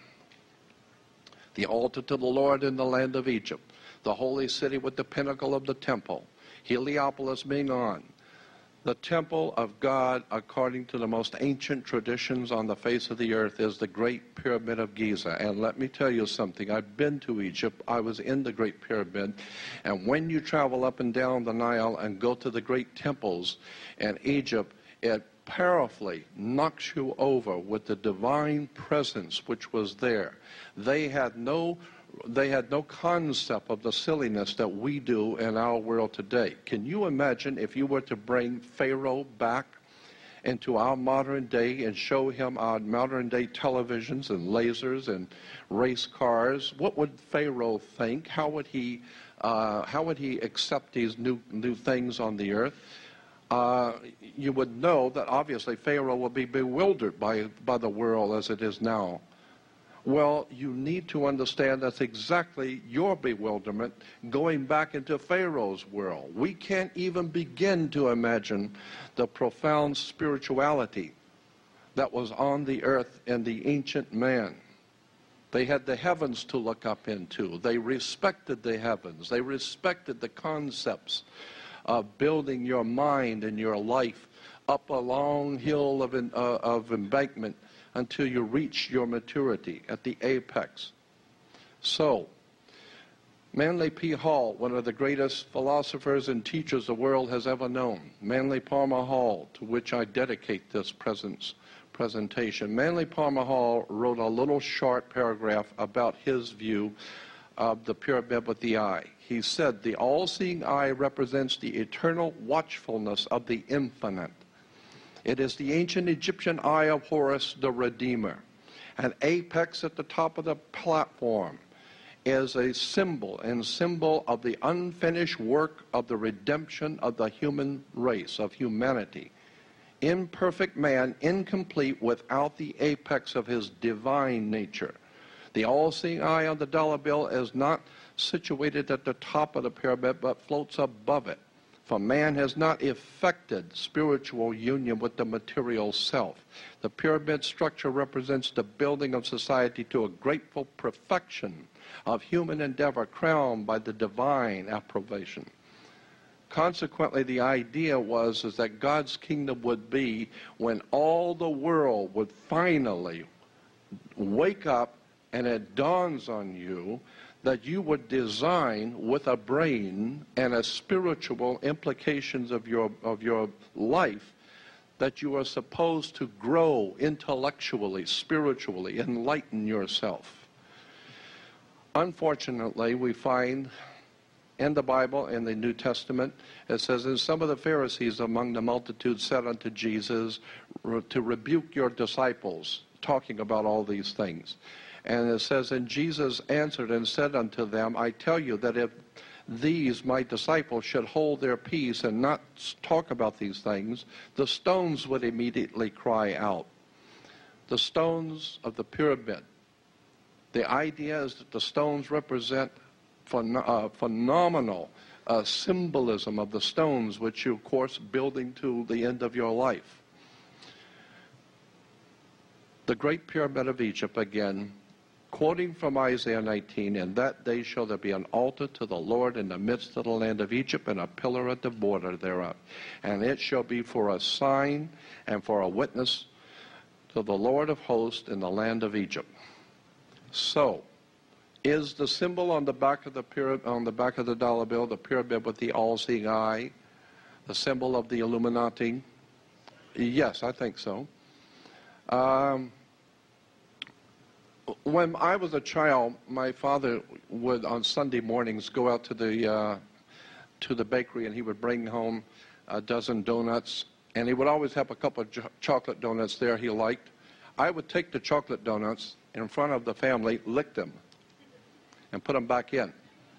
The altar to the Lord in the land of Egypt. The holy city with the pinnacle of the temple. Heliopolis being on. The temple of God, according to the most ancient traditions on the face of the earth, is the Great Pyramid of Giza. And let me tell you something. I've been to Egypt. I was in the Great Pyramid. And when you travel up and down the Nile and go to the great temples in Egypt, it powerfully knocks you over with the divine presence which was there. They had no They had no concept of the silliness that we do in our world today. Can you imagine if you were to bring Pharaoh back into our modern day and show him our modern day televisions and lasers and race cars? What would Pharaoh think? How would he, uh, how would he accept these new new things on the earth? Uh, you would know that obviously Pharaoh will be bewildered by by the world as it is now. Well, you need to understand that's exactly your bewilderment going back into Pharaoh's world. We can't even begin to imagine the profound spirituality that was on the earth in the ancient man. They had the heavens to look up into. They respected the heavens. They respected the concepts of building your mind and your life up a long hill of, uh, of embankment until you reach your maturity at the apex. So, Manly P. Hall, one of the greatest philosophers and teachers the world has ever known. Manly Palmer Hall, to which I dedicate this presence, presentation. Manly Palmer Hall wrote a little short paragraph about his view of the pyramid with the eye. He said, the all-seeing eye represents the eternal watchfulness of the infinite. It is the ancient Egyptian eye of Horus, the Redeemer. An apex at the top of the platform is a symbol and symbol of the unfinished work of the redemption of the human race, of humanity. Imperfect man, incomplete without the apex of his divine nature. The all-seeing eye on the dollar bill is not situated at the top of the pyramid, but floats above it. For man has not effected spiritual union with the material self. The pyramid structure represents the building of society to a grateful perfection of human endeavor crowned by the divine approbation. Consequently, the idea was is that God's kingdom would be when all the world would finally wake up and it dawns on you that you would design with a brain and a spiritual implications of your of your life, that you are supposed to grow intellectually, spiritually, enlighten yourself. Unfortunately, we find in the Bible, in the New Testament, it says, and some of the Pharisees among the multitude said unto Jesus, to rebuke your disciples, talking about all these things. And it says, and Jesus answered and said unto them, I tell you that if these, my disciples, should hold their peace and not talk about these things, the stones would immediately cry out. The stones of the pyramid. The idea is that the stones represent phen- uh, phenomenal uh, symbolism of the stones, which you, of course, building to the end of your life. The Great Pyramid of Egypt, again, quoting from Isaiah nineteen, in that day shall there be an altar to the Lord in the midst of the land of Egypt, and a pillar at the border thereof. And it shall be for a sign and for a witness to the Lord of hosts in the land of Egypt. So, is the symbol on the back of the pyramid, on the back of the dollar bill, the pyramid with the all-seeing eye, the symbol of the Illuminati? Yes, I think so. Um, When I was a child, my father would, on Sunday mornings, go out to the uh, to the bakery, and he would bring home a dozen donuts, and he would always have a couple of ch- chocolate donuts there he liked. I would take the chocolate donuts in front of the family, lick them, and put them back in.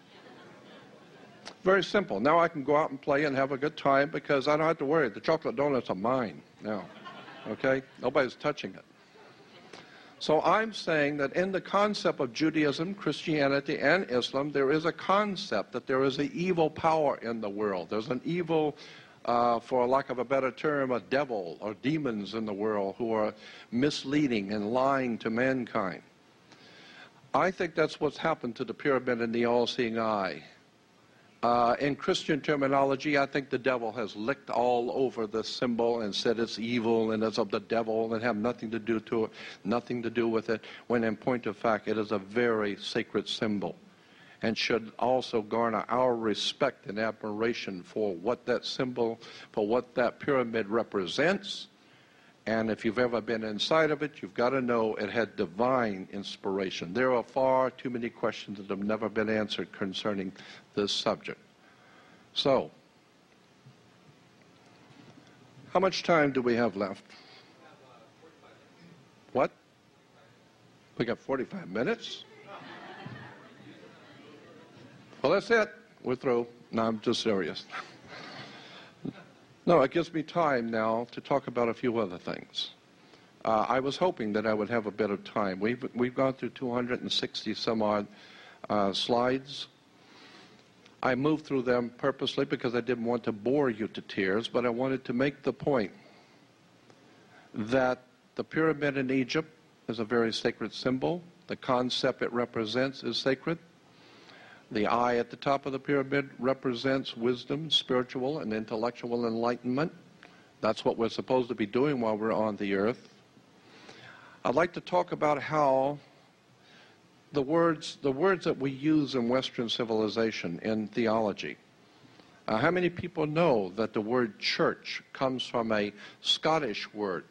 Very simple. Now I can go out and play and have a good time because I don't have to worry. The chocolate donuts are mine now, okay? Nobody's touching it. So I'm saying that in the concept of Judaism, Christianity, and Islam, there is a concept that there is an evil power in the world. There's an evil uh, for lack of a better term, a devil or demons in the world who are misleading and lying to mankind. I think that's what's happened to the pyramid and the all-seeing eye. Uh, in Christian terminology, I think the devil has licked all over the symbol and said it's evil and it's of the devil and have nothing to do to it, nothing to do with it, when in point of fact it is a very sacred symbol and should also garner our respect and admiration for what that symbol, for what that pyramid represents. And if you've ever been inside of it, you've got to know it had divine inspiration. There are far too many questions that have never been answered concerning this subject. So, how much time do we have left? What? We got forty-five minutes? Well, that's it. We're through. No, I'm just serious. No, it gives me time now to talk about a few other things. Uh, I was hoping that I would have a bit of time. We've, we've gone through two hundred sixty some odd uh, slides. I moved through them purposely because I didn't want to bore you to tears, but I wanted to make the point that the pyramid in Egypt is a very sacred symbol. The concept it represents is sacred. The eye at the top of the pyramid represents wisdom, spiritual and intellectual enlightenment. That's what we're supposed to be doing while we're on the earth. I'd like to talk about how the words, the words that we use in Western civilization, in theology. Uh, how many people know that the word church comes from a Scottish word?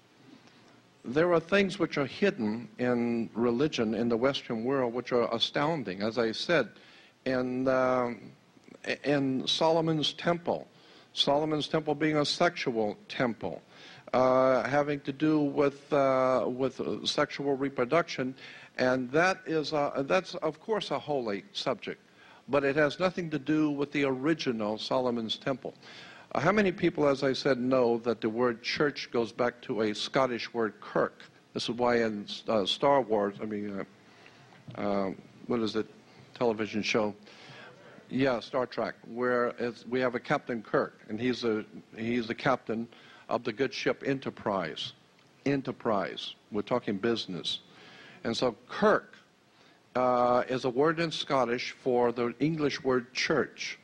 There are things which are hidden in religion in the Western world which are astounding. As I said, in, uh, in Solomon's temple, Solomon's temple being a sexual temple, uh, having to do with, uh, with sexual reproduction, and that is, a, that's of course a holy subject, but it has nothing to do with the original Solomon's temple. Uh, how many people, as I said, know that the word church goes back to a Scottish word kirk? This is why in uh, Star Wars, I mean, uh, uh, what is it, television show? Yeah, Star Trek, where it's, we have a Captain Kirk, and he's a, he's the captain of the good ship Enterprise. Enterprise. We're talking business. And so kirk uh, is a word in Scottish for the English word church.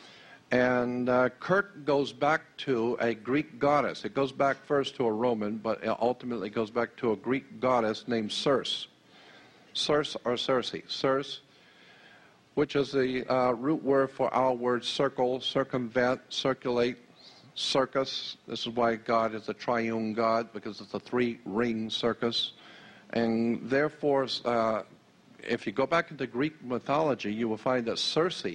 And uh, kirk goes back to a Greek goddess. It goes back first to a Roman, but it ultimately goes back to a Greek goddess named Circe. Circe or Circe. Circe, which is the uh, root word for our word circle, circumvent, circulate, circus. This is why God is a triune God, because it's a three-ring circus. And therefore, uh, if you go back into Greek mythology, you will find that Circe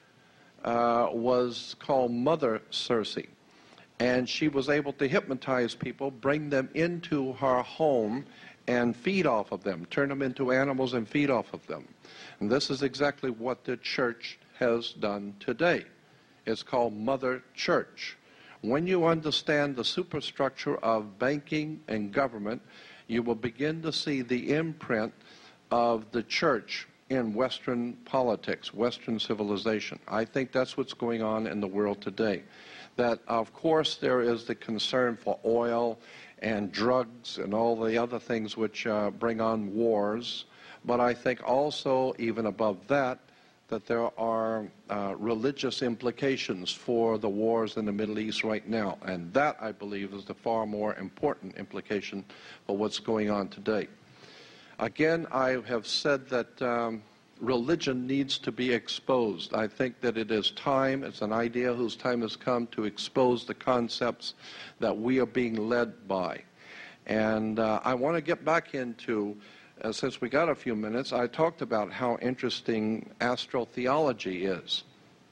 uh, was called Mother Circe. And she was able to hypnotize people, bring them into her home, and feed off of them, turn them into animals and feed off of them. And this is exactly what the church has done today. It's called Mother Church. When you understand the superstructure of banking and government, you will begin to see the imprint of the church in Western politics, Western civilization. I think that's what's going on in the world today. That, of course, there is the concern for oil and drugs and all the other things which uh, bring on wars. But I think also, even above that, that there are uh, religious implications for the wars in the Middle East right now. And that, I believe, is the far more important implication for what's going on today. Again, I have said that um, religion needs to be exposed. I think that it is time, it's an idea whose time has come to expose the concepts that we are being led by. And uh, I want to get back into, uh, since we got a few minutes, I talked about how interesting astrotheology is.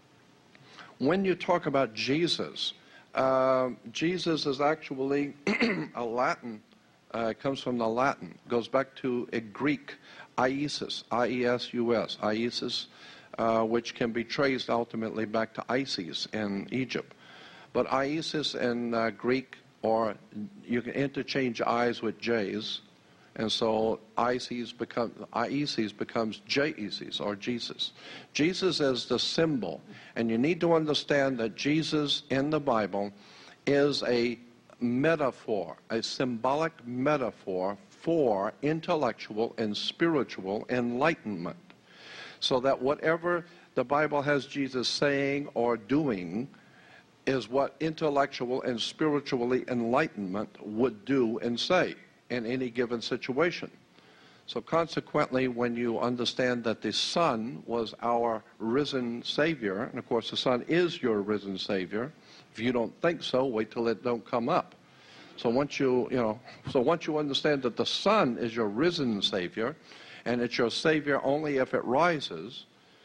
When you talk about Jesus, uh, Jesus is actually a Latin, uh, it comes from the Latin, goes back to a Greek, Isis, I E S U S, Isis, uh, which can be traced ultimately back to Isis in Egypt. But Isis in uh, Greek, or you can interchange I's with J's, And so Isis become, Isis becomes J-Isis, or Jesus. Jesus is the symbol. And you need to understand that Jesus in the Bible is a metaphor, a symbolic metaphor for intellectual and spiritual enlightenment. So that whatever the Bible has Jesus saying or doing is what intellectual and spiritually enlightenment would do and say in any given situation. So consequently, when you understand that the Son was our risen Savior, and of course the Son is your risen Savior, if you don't think so, wait till it don't come up. So once you, you know, so once you understand that the Son is your risen Savior, and it's your Savior only if it rises,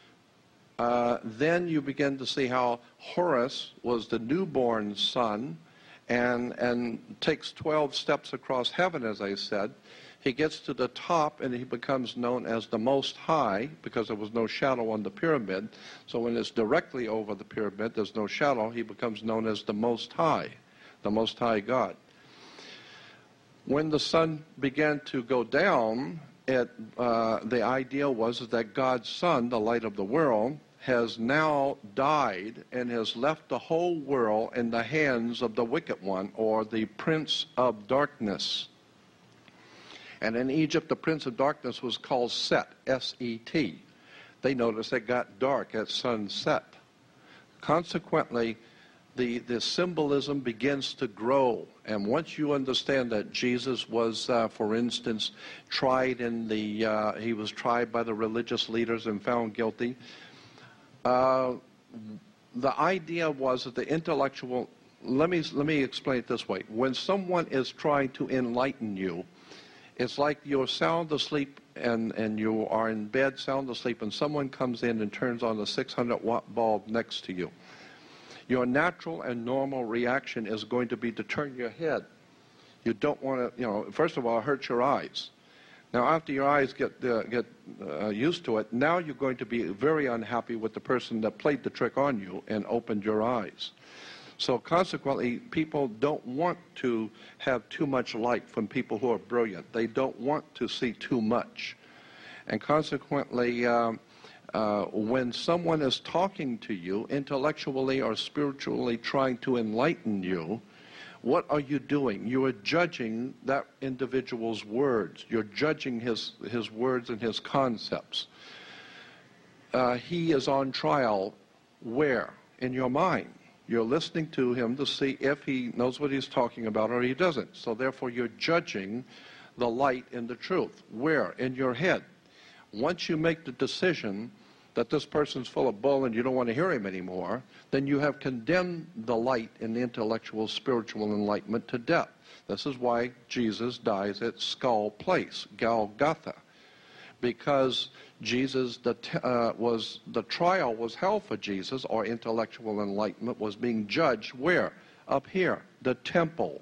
uh, then you begin to see how Horus was the newborn Son, and and takes twelve steps across heaven, as I said. He gets to the top, and he becomes known as the Most High, because there was no shadow on the pyramid. So when it's directly over the pyramid, there's no shadow. He becomes known as the Most High, the Most High God. When the sun began to go down, it, uh, the idea was that God's Son, the light of the world, has now died and has left the whole world in the hands of the wicked one, or the prince of darkness. And in Egypt, the prince of darkness was called Set, S E T. They noticed it got dark at sunset. Consequently, the, the symbolism begins to grow. And once you understand that Jesus was, uh, for instance, tried in the, uh, he was tried by the religious leaders and found guilty, Uh, the idea was that the intellectual, let me, let me explain it this way. When someone is trying to enlighten you, it's like you're sound asleep and, and you are in bed sound asleep, and someone comes in and turns on the six hundred watt bulb next to you. Your natural and normal reaction is going to be to turn your head. You don't want to, you know, first of all, hurt your eyes. Now, after your eyes get uh, get uh, used to it, now you're going to be very unhappy with the person that played the trick on you and opened your eyes. So consequently, people don't want to have too much light from people who are brilliant. They don't want to see too much. And consequently, um, uh, when someone is talking to you, intellectually or spiritually trying to enlighten you, what are you doing? You are judging that individual's words. You're judging his, his words and his concepts. Uh, he is on trial where? In your mind. You're listening to him to see if he knows what he's talking about or he doesn't. So therefore you're judging the light and the truth. Where? In your head. Once you make the decision that this person's full of bull and you don't want to hear him anymore, then you have condemned the light in the intellectual, spiritual enlightenment to death. This is why Jesus dies at Skull Place, Golgotha, because Jesus, the, uh, was, the trial was hell for Jesus, or intellectual enlightenment was being judged where? Up here, the temple.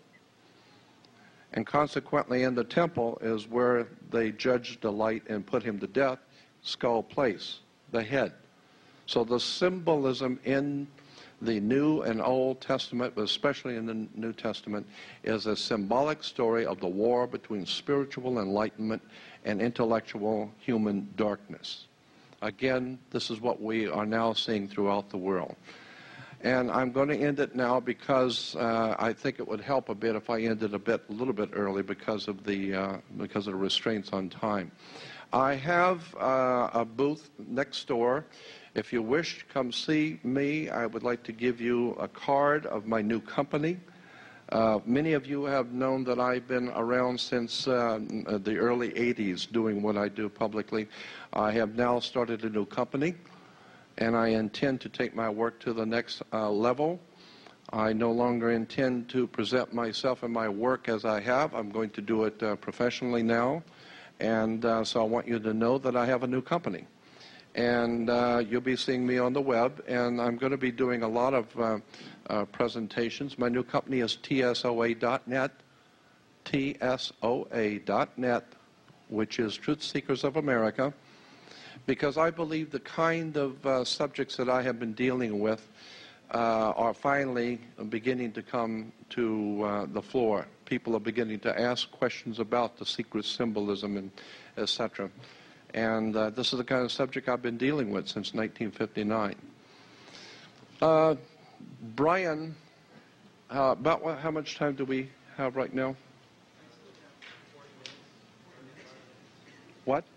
And consequently in the temple is where they judged the light and put him to death, Skull Place, the head. So the symbolism in the New and Old Testament, but especially in the New Testament, is a symbolic story of the war between spiritual enlightenment and intellectual human darkness. Again, this is what we are now seeing throughout the world. And I'm going to end it now because uh, I think it would help a bit if I ended a bit, a little bit early because of the uh, because of the restraints on time. I have uh, a booth next door. If you wish, come see me. I would like to give you a card of my new company. Uh, many of you have known that I've been around since uh, the early eighties doing what I do publicly. I have now started a new company, and I intend to take my work to the next uh, level. I no longer intend to present myself and my work as I have. I'm going to do it uh, professionally now. And uh, so I want you to know that I have a new company. And uh, you'll be seeing me on the web, and I'm going to be doing a lot of uh, uh, presentations. My new company is T S O A dot net, T S O A dot net, which is Truth Seekers of America, because I believe the kind of uh, subjects that I have been dealing with uh, are finally beginning to come to uh, the floor. People are beginning to ask questions about the secret symbolism and et cetera. And uh, this is the kind of subject I've been dealing with since nineteen fifty-nine. Uh, Brian, uh, about what, how much time do we have right now? What?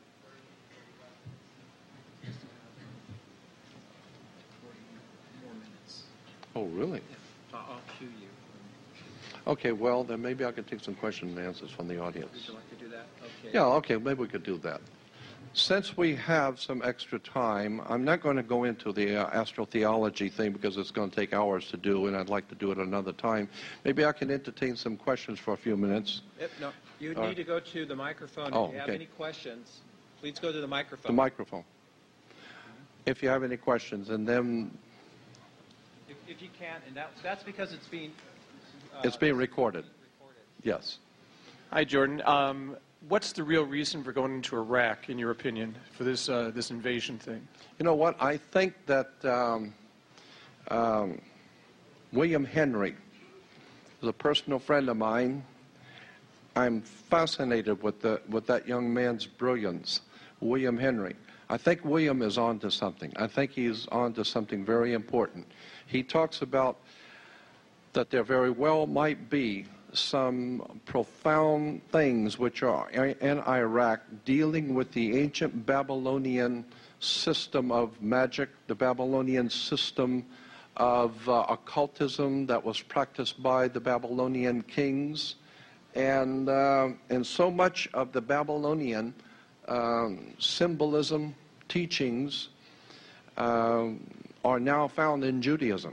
Oh, really? I'll cue you. Okay, well, then maybe I could take some questions and answers from the audience. Would you like to do that? Okay. Yeah, okay, maybe we could do that. Since we have some extra time, I'm not going to go into the uh, astrotheology thing because it's going to take hours to do, and I'd like to do it another time. Maybe I can entertain some questions for a few minutes. Yep, no, you All need right. to go to the microphone. Oh, if you have okay. any questions, please go to the microphone. The microphone. If you have any questions, and then If, if you can, and that, that's because it's being... Uh, it's being recorded. recorded. Yes. Hi, Jordan. Um, what's the real reason for going into Iraq, in your opinion, for this uh, this invasion thing? You know what? I think that um, um, William Henry is a personal friend of mine. I'm fascinated with the with that young man's brilliance, William Henry. I think William is on to something. I think he's on to something very important. He talks about that there very well might be some profound things which are in Iraq dealing with the ancient Babylonian system of magic, the Babylonian system of uh, occultism that was practiced by the Babylonian kings. And, uh, and so much of the Babylonian um, symbolism, teachings, uh, are now found in Judaism.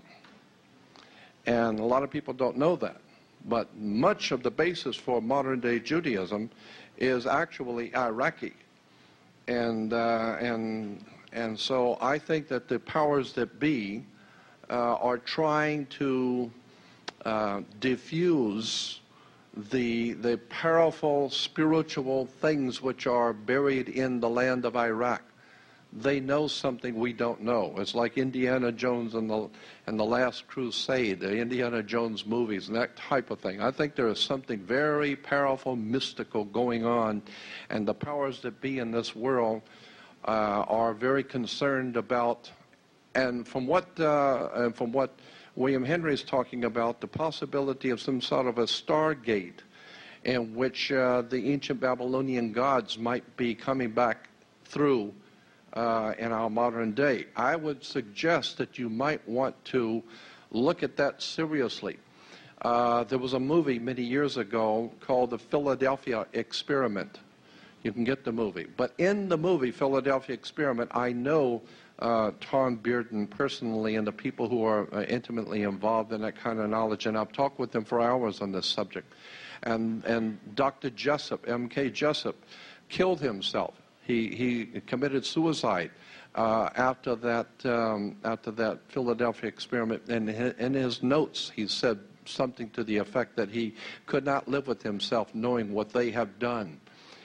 And a lot of people don't know that. But much of the basis for modern-day Judaism is actually Iraqi. And, uh, and, and so I think that the powers that be uh, are trying to uh, diffuse the, the powerful spiritual things which are buried in the land of Iraq. They know something we don't know. It's like Indiana Jones and the, and the Last Crusade, the Indiana Jones movies and that type of thing. I think there is something very powerful, mystical going on, and the powers that be in this world uh, are very concerned about, and from what, uh, and from what William Henry is talking about, the possibility of some sort of a stargate in which uh, the ancient Babylonian gods might be coming back through Uh, in our modern day. I would suggest that you might want to look at that seriously. Uh, there was a movie many years ago called The Philadelphia Experiment. You can get the movie. But in the movie, Philadelphia Experiment, I know uh, Tom Bearden personally and the people who are uh, intimately involved in that kind of knowledge, and I've talked with them for hours on this subject. And, and Doctor Jessup, M K Jessup, killed himself. He, he committed suicide uh, after that um, after that Philadelphia experiment. And in his notes, he said something to the effect that he could not live with himself knowing what they have done.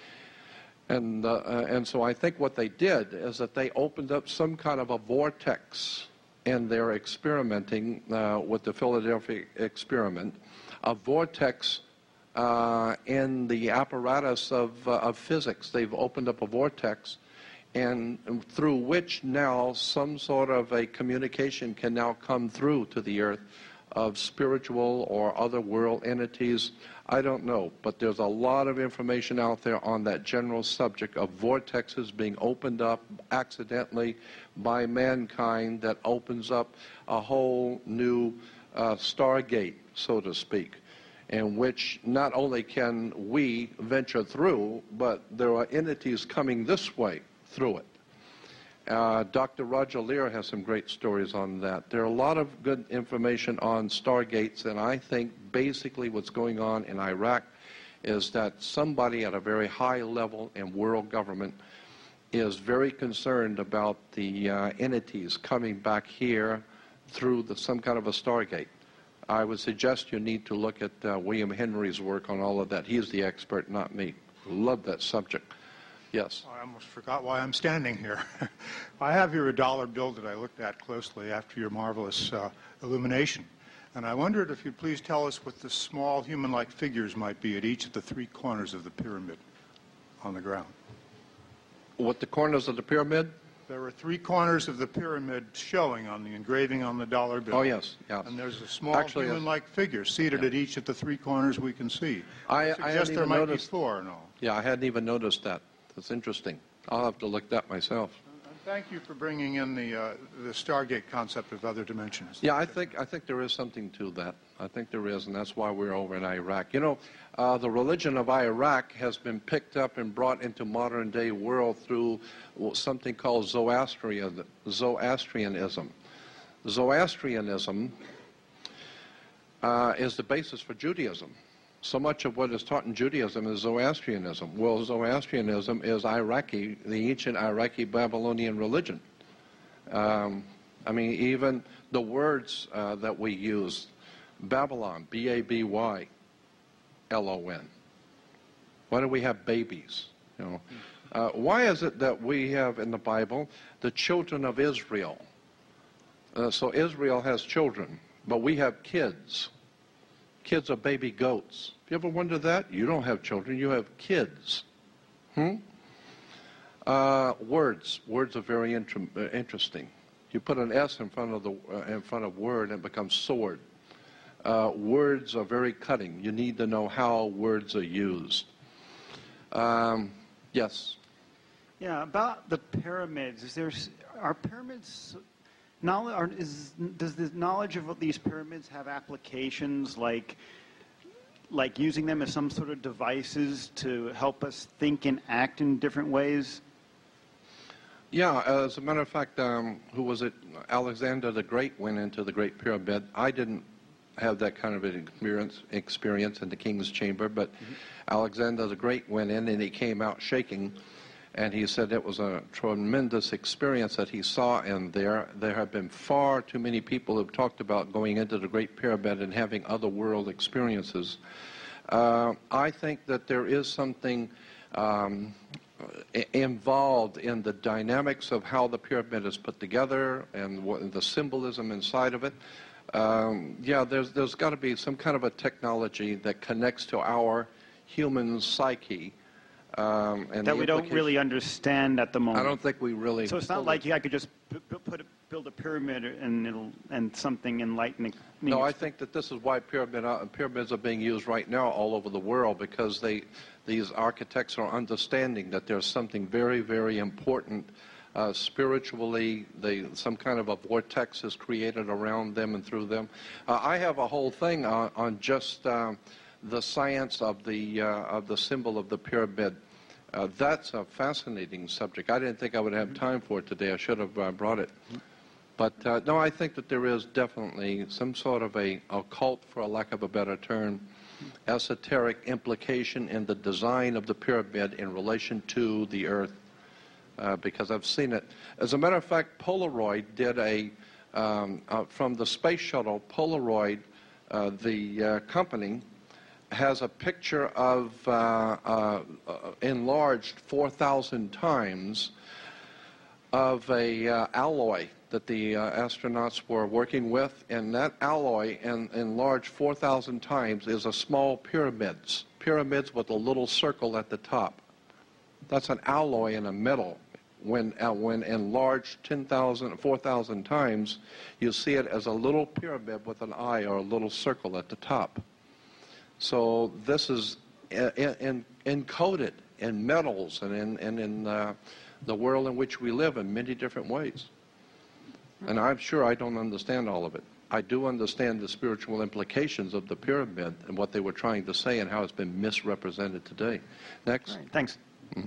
And uh, and so I think what they did is that they opened up some kind of a vortex in their experimenting uh, with the Philadelphia experiment, a vortex Uh, in the apparatus of, uh, of physics. They've opened up a vortex, and through which now some sort of a communication can now come through to the earth of spiritual or other world entities. I don't know, but there's a lot of information out there on that general subject of vortexes being opened up accidentally by mankind that opens up a whole new uh, stargate, so to speak, in which not only can we venture through, but there are entities coming this way through it. Uh, Doctor Roger Lear has some great stories on that. There are a lot of good information on stargates, and I think basically what's going on in Iraq is that somebody at a very high level in world government is very concerned about the uh, entities coming back here through the, some kind of a stargate. I would suggest you need to look at uh, William Henry's work on all of that. He's the expert, not me. Love that subject. Yes. I almost forgot why I'm standing here. I have here a dollar bill that I looked at closely after your marvelous uh, illumination. And I wondered if you'd please tell us what the small human-like figures might be at each of the three corners of the pyramid on the ground. What the corners of the pyramid? There are three corners of the pyramid showing on the engraving on the dollar bill. Oh, yes, yes. And there's a small Actually, human-like figure seated yeah. at each of the three corners we can see. I, I suggest hadn't there even might noticed. be four and all. Yeah, I hadn't even noticed that. That's interesting. I'll have to look that myself. And thank you for bringing in the uh, the Stargate concept of other dimensions. Yeah, I think I think there is something to that. I think there is, and that's why we're over in Iraq. You know, uh, the religion of Iraq has been picked up and brought into modern-day world through something called Zoroastrian, Zoroastrianism. Zoroastrianism uh, is the basis for Judaism. So much of what is taught in Judaism is Zoroastrianism. Well, Zoroastrianism is Iraqi, the ancient Iraqi Babylonian religion. Um, I mean, even the words uh, that we use, Babylon, B A B Y L O N. Why do we have babies? You know, uh, why is it that we have in the Bible the children of Israel? Uh, so Israel has children, but we have kids. Kids are baby goats. You ever wonder that? You don't have children, you have kids. Hmm? Uh, words. Words are very inter- uh, interesting. You put an S in front of the uh, in front of word and it becomes sword. Uh, words are very cutting. You need to know how words are used. Um, yes. Yeah, about the pyramids. Is there are pyramids? Knowledge, are, is, does the knowledge of these pyramids have applications like, like using them as some sort of devices to help us think and act in different ways? Yeah, as a matter of fact, um, who was it? Alexander the Great went into the Great Pyramid. I didn't have that kind of an experience, experience in the King's Chamber, but mm-hmm. Alexander the Great went in and he came out shaking. And he said it was a tremendous experience that he saw in there. There have been far too many people who have talked about going into the Great Pyramid and having other-world experiences. Uh, I think that there is something um, involved in the dynamics of how the pyramid is put together and what, the symbolism inside of it. Um, yeah, there's, there's got to be some kind of a technology that connects to our human psyche. Um, and that we don't really understand at the moment. I don't think we really. So it's not like I could just p- put a, build a pyramid and it'll and something enlightening. No, I think that this is why pyramid, uh, pyramids are being used right now all over the world, because they, these architects are understanding that there's something very, very important uh, spiritually. They, some kind of a vortex is created around them and through them. Uh, I have a whole thing on, on just. Um, the science of the, uh, of the symbol of the pyramid. Uh, that's a fascinating subject. I didn't think I would have time for it today. I should have uh, brought it. But uh, no, I think that there is definitely some sort of a occult, for a lack of a better term, esoteric implication in the design of the pyramid in relation to the Earth, uh, because I've seen it. As a matter of fact, Polaroid did a, um, uh, from the space shuttle, Polaroid, uh, the uh, company, has a picture of uh, uh, enlarged four thousand times of a uh, alloy that the uh, astronauts were working with, and that alloy en enlarged four thousand times is a small pyramids, pyramids with a little circle at the top. That's an alloy in a metal. When, uh, when enlarged ten thousand, four thousand times, you see it as a little pyramid with an eye or a little circle at the top. So this is in, in, encoded in metals and in, and in uh, the world in which we live in many different ways. And I'm sure I don't understand all of it. I do understand the spiritual implications of the pyramid and what they were trying to say and how it's been misrepresented today. Next. Right, thanks. Mm-hmm.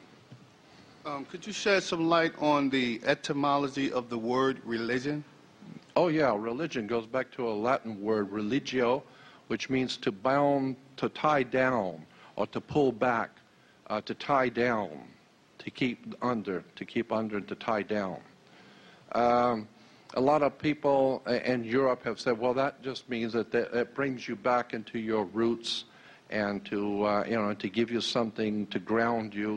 Um, could you shed some light on the etymology of the word religion? Oh, yeah. Religion goes back to a Latin word, religio, which means to bound, to tie down, or to pull back, uh, to tie down, to keep under, to keep under, to tie down. Um, a lot of people in Europe have said, well, that just means that it brings you back into your roots and to, uh, you know, to give you something to ground you.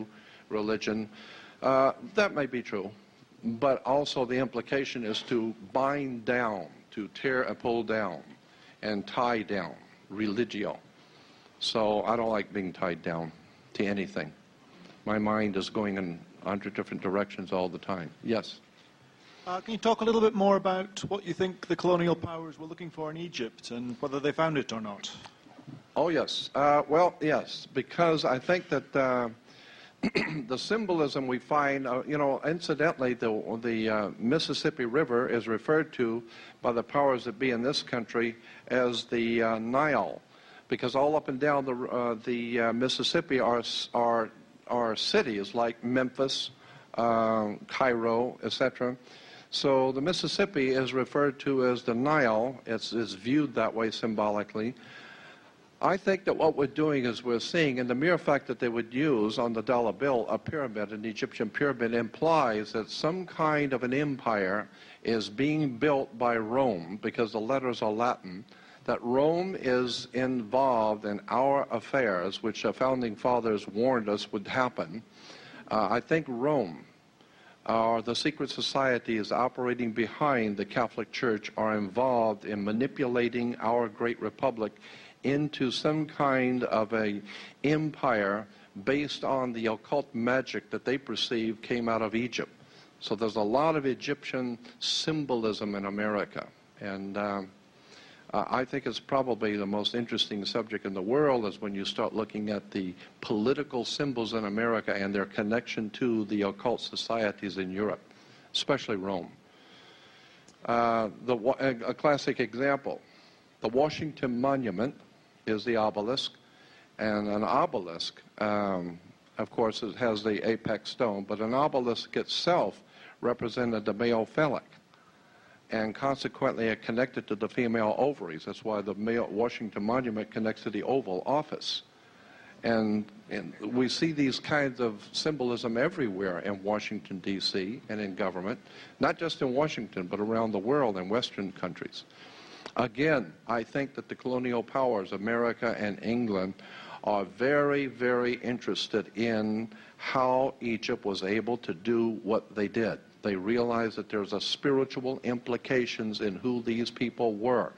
religion. Uh, that may be true, but also the implication is to bind down, to tear and pull down, and tie down, religio. So I don't like being tied down to anything. My mind is going in a hundred different directions all the time. Yes? Uh, can you talk a little bit more about what you think the colonial powers were looking for in Egypt and whether they found it or not? Oh, yes. Uh, well, yes, because I think that uh, the symbolism we find, uh, you know, incidentally, the, the uh, Mississippi River is referred to by the powers that be in this country as the uh, Nile, because all up and down the, uh, the uh, Mississippi are, are, are cities like Memphis, uh, Cairo, et cetera. So the Mississippi is referred to as the Nile. It's, it's viewed that way symbolically. I think that what we're doing is we're seeing, and the mere fact that they would use on the dollar bill a pyramid, an Egyptian pyramid, implies that some kind of an empire is being built by Rome, because the letters are Latin, that Rome is involved in our affairs, which the founding fathers warned us would happen. Uh, I think Rome, or the secret societies operating behind the Catholic Church, are involved in manipulating our great republic into some kind of a empire based on the occult magic that they perceive came out of Egypt. So there's a lot of Egyptian symbolism in America. And um, uh, I think it's probably the most interesting subject in the world is when you start looking at the political symbols in America and their connection to the occult societies in Europe, especially Rome. Uh, the, a classic example, the Washington Monument is the obelisk, and an obelisk, um, of course, it has the apex stone, but an obelisk itself represented the male phallic, and consequently it connected to the female ovaries. That's why the male Washington Monument connects to the Oval Office. And, and we see these kinds of symbolism everywhere in Washington, D C, and in government, not just in Washington, but around the world in Western countries. Again, I think that the colonial powers, America and England, are very, very interested in how Egypt was able to do what they did. They realize that there's a spiritual implications in who these people were.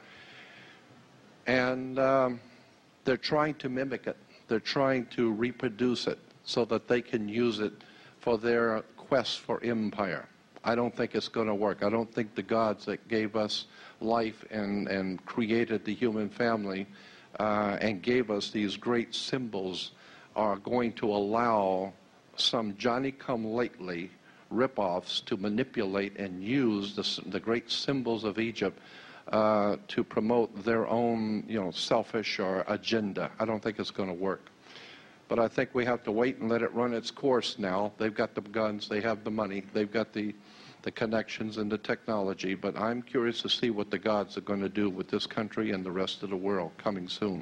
And um, they're trying to mimic it. They're trying to reproduce it so that they can use it for their quest for empire. I don't think it's going to work. I don't think the gods that gave us life and, and created the human family uh, and gave us these great symbols are going to allow some Johnny-come-lately rip-offs to manipulate and use the, the great symbols of Egypt uh, to promote their own, you know, selfish or agenda. I don't think it's going to work. But I think we have to wait and let it run its course now. They've got the guns, they have the money, they've got the the connections and the technology, but I'm curious to see what the gods are going to do with this country and the rest of the world coming soon.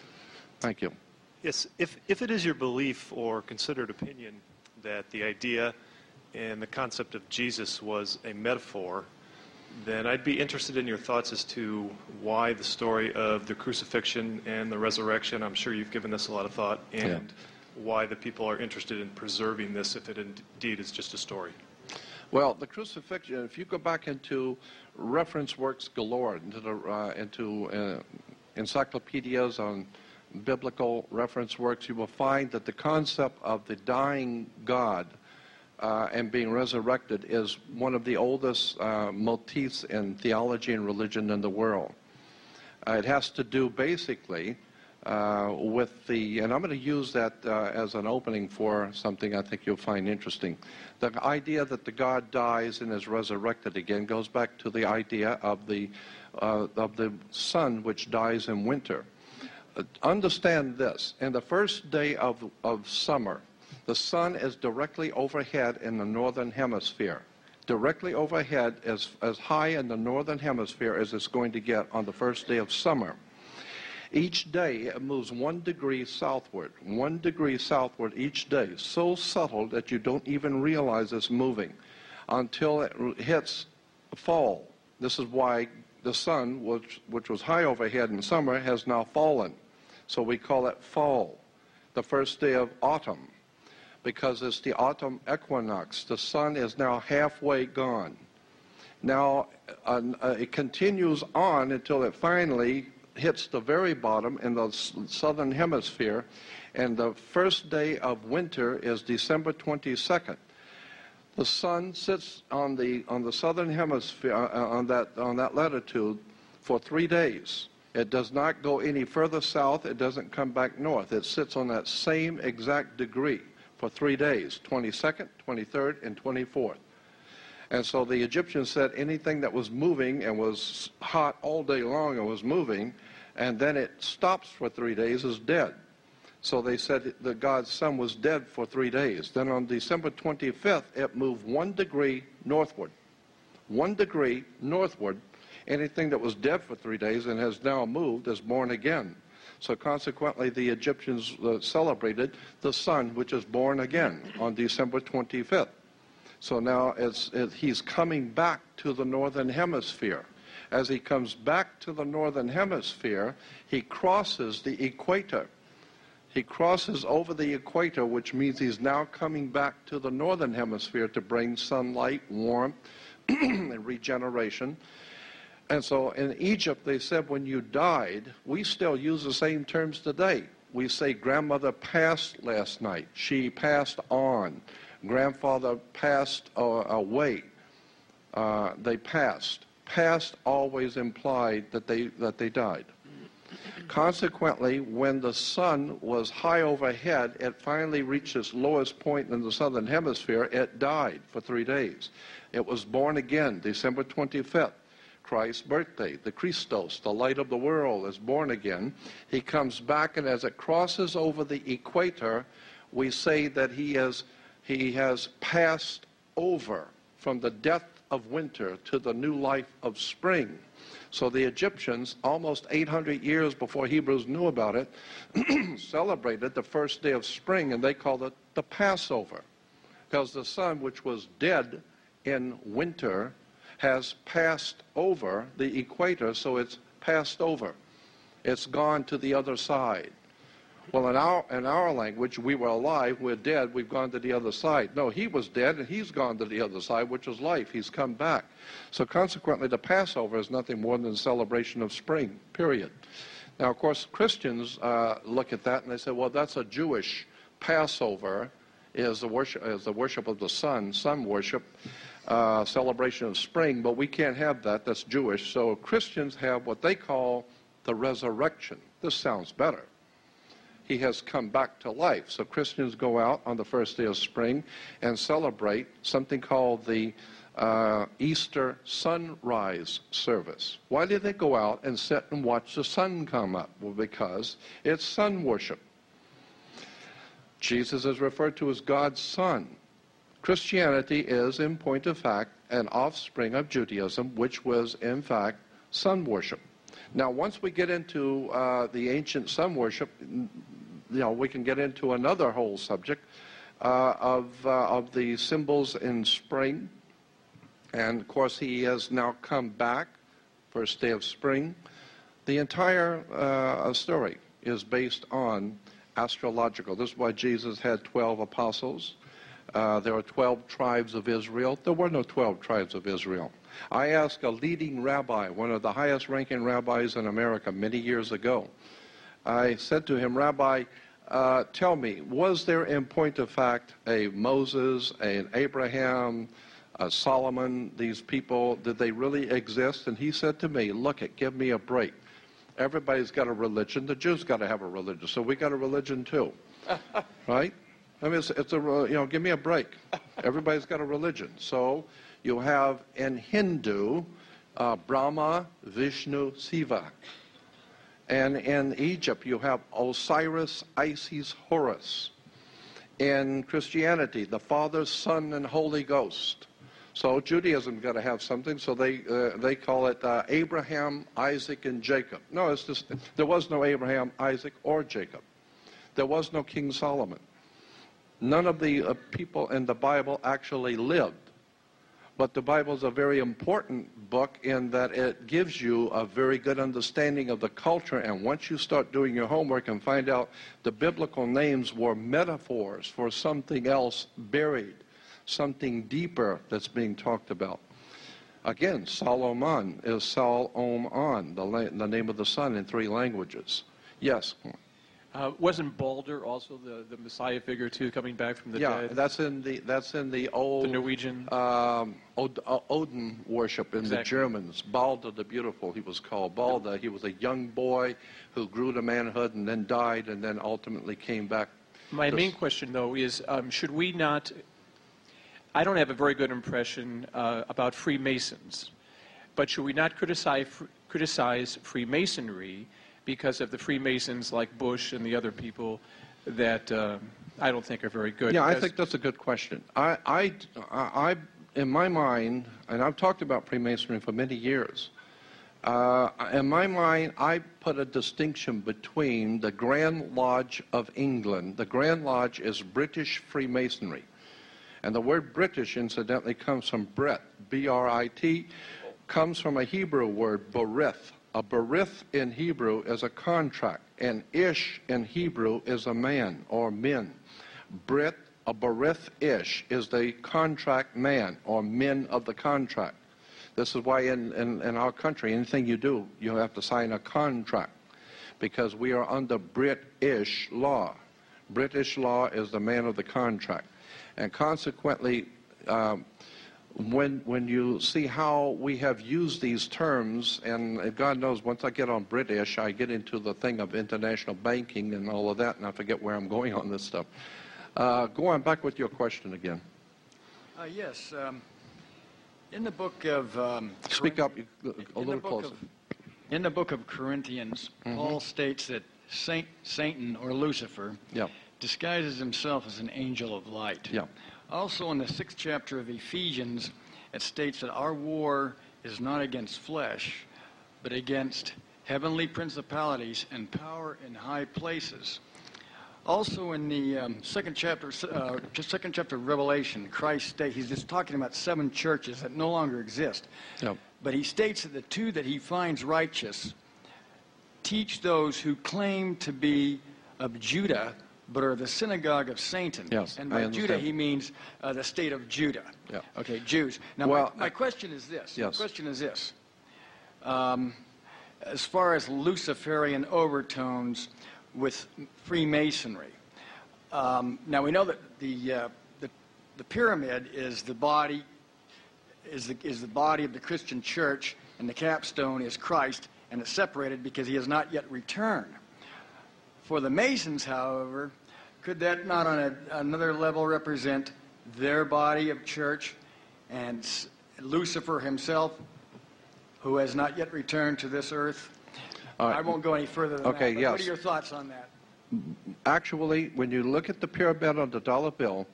Thank you. Yes, if, if it is your belief or considered opinion that the idea and the concept of Jesus was a metaphor, then I'd be interested in your thoughts as to why the story of the crucifixion and the resurrection, I'm sure you've given this a lot of thought, and yeah. why the people are interested in preserving this if it indeed is just a story. Well, the crucifixion, if you go back into reference works galore, into, the, uh, into uh, encyclopedias on biblical reference works, you will find that the concept of the dying God uh, and being resurrected is one of the oldest uh, motifs in theology and religion in the world. Uh, it has to do basically uh, with the, and I'm going to use that uh, as an opening for something I think you'll find interesting. The idea that the God dies and is resurrected again goes back to the idea of the, uh, of the sun which dies in winter. Uh, understand this, in the first day of, of summer, the sun is directly overhead in the northern hemisphere. Directly overhead, as, as high in the northern hemisphere as it's going to get on the first day of summer. Each day it moves one degree southward, one degree southward each day, so subtle that you don't even realize it's moving until it hits fall. This is why the sun, which, which was high overhead in summer, has now fallen. So we call it fall, the first day of autumn. because it's the autumn equinox. The sun is now halfway gone. Now, uh, uh, it continues on until it finally hits the very bottom in the s- southern hemisphere, and the first day of winter is December twenty-second. The sun sits on the on the southern hemisphere uh, on that on that latitude for three days. It does not go any further south. It doesn't come back north. It sits on that same exact degree for three days, twenty-second, twenty-third, and twenty-fourth. And so the Egyptians said anything that was moving and was hot all day long and was moving, and then it stops for three days, is dead. So they said that God's sun was dead for three days. Then on December twenty-fifth, it moved one degree northward. One degree northward. Anything that was dead for three days and has now moved is born again. So consequently, the Egyptians uh, celebrated the sun, which is born again on December twenty-fifth. So now it's, it, he's coming back to the northern hemisphere. As he comes back to the northern hemisphere, he crosses the equator. He crosses over the equator, which means he's now coming back to the northern hemisphere to bring sunlight, warmth, and regeneration. And so in Egypt, they said when you died, we still use the same terms today. We say grandmother passed last night. She passed on. Grandfather passed uh, away. Uh, they passed. Past always implied that they, that they died. Consequently, when the sun was high overhead, it finally reached its lowest point in the southern hemisphere. It died for three days. It was born again, December twenty-fifth, Christ's birthday. The Christos, the light of the world, is born again. He comes back, and as it crosses over the equator, we say that he, is, he has passed over from the death of winter to the new life of spring. So the Egyptians, almost eight hundred years before Hebrews knew about it, celebrated the first day of spring, and they called it the Passover, because the sun, which was dead in winter, has passed over the equator, so it's passed over. It's gone to the other side. Well, in our, in our language, we were alive, we're dead, we've gone to the other side. No, he was dead, and he's gone to the other side, which is life. He's come back. So consequently, the Passover is nothing more than a celebration of spring, period. Now, of course, Christians uh, look at that, and they say, well, that's a Jewish Passover, is the worship, is the worship of the sun, sun worship, uh, celebration of spring, but we can't have that. That's Jewish. So Christians have what they call the resurrection. This sounds better. He has come back to life. So Christians go out on the first day of spring and celebrate something called the uh, Easter sunrise service. Why do they go out and sit and watch the sun come up? Well, because it's sun worship. Jesus is referred to as God's Son. Christianity is, in point of fact, an offspring of Judaism, which was, in fact, sun worship. Now, once we get into uh, the ancient sun worship, you know, we can get into another whole subject uh, of, uh, of the symbols in spring. And, of course, he has now come back, first day of spring. The entire uh, story is based on astrological. This is why Jesus had twelve apostles. Uh, there are twelve tribes of Israel. There were no twelve tribes of Israel. I asked a leading rabbi, one of the highest ranking rabbis in America many years ago. I said to him, Rabbi, uh, tell me, was there in point of fact a Moses, an Abraham, a Solomon, these people, did they really exist? And he said to me, look it, give me a break. Everybody's got a religion. The Jews got to have a religion, so we got a religion too, right? I mean, it's, it's a, you know, give me a break. Everybody's got a religion. So you have in Hindu, uh, Brahma, Vishnu, Shiva. And in Egypt, you have Osiris, Isis, Horus. In Christianity, the Father, Son, and Holy Ghost. So Judaism's got to have something, so they uh, they call it uh, Abraham, Isaac, and Jacob. No, it's just, there was no Abraham, Isaac, or Jacob. There was no King Solomon. None of the uh, people in the Bible actually lived. But the Bible is a very important book in that it gives you a very good understanding of the culture. And once you start doing your homework and find out the biblical names were metaphors for something else buried, something deeper that's being talked about. Again, Solomon is Sol-om-on, the, la- the name of the sun in three languages. Yes? Uh, wasn't Balder also the, the Messiah figure too, coming back from the yeah, dead? that's in the that's in the old The Norwegian? um, Od- uh, Odin worship in Exactly. the Germans. Balder the Beautiful, he was called. Balder, he was a young boy who grew to manhood and then died and then ultimately came back. My to- main question, though, is um, should we not... I don't have a very good impression uh, about Freemasons, but should we not criticize, criticize Freemasonry because of the Freemasons like Bush and the other people that uh, I don't think are very good? Yeah, I Because- think that's a good question. I, I, I, in my mind, and I've talked about Freemasonry for many years, uh, in my mind, I put a distinction between the Grand Lodge of England. The Grand Lodge is British Freemasonry. And the word British, incidentally, comes from Brit, B R I T, comes from a Hebrew word, berith. A berith in Hebrew is a contract, and ish in Hebrew is a man or min. Brit, a berith ish, is the contract man or men of the contract. This is why in, in, in our country, anything you do, you have to sign a contract, because we are under British law. British law is the man of the contract. And consequently, um, when when you see how we have used these terms, and God knows, once I get on British, I get into the thing of international banking and all of that, and I forget where I'm going on this stuff. Uh, go on back with your question again. Uh, yes. Um, in the book of... Um, Speak up a in little the book closer. Of, in the book of Corinthians, Mhm. Paul states that Saint, Satan, or Lucifer, Yeah. disguises himself as an angel of light. Yeah. Also, in the sixth chapter of Ephesians, it states that our war is not against flesh, but against heavenly principalities and power in high places. Also, in the um, second chapter, uh, just second chapter of Revelation, Christ states, he's just talking about seven churches that no longer exist. Yeah. But he states that the two that he finds righteous teach those who claim to be of Judah, but are the synagogue of Satan. Yes, and I by understand. Judah, he means uh, the state of Judah. Yeah. Okay, Jews. Now, Well, my, my question is this. yes. My question is this. Um, as far as Luciferian overtones with Freemasonry, um, now we know that the, uh, the the pyramid is the body is the is the body of the Christian church, and the capstone is Christ, and it's separated because he has not yet returned. For the Masons, however, could that not on a, another level represent their body of church and s- Lucifer himself, who has not yet returned to this earth? All right. I won't go any further than Okay, that. But yes. What are your thoughts on that? Actually, when you look at the pyramid on the dollar bill,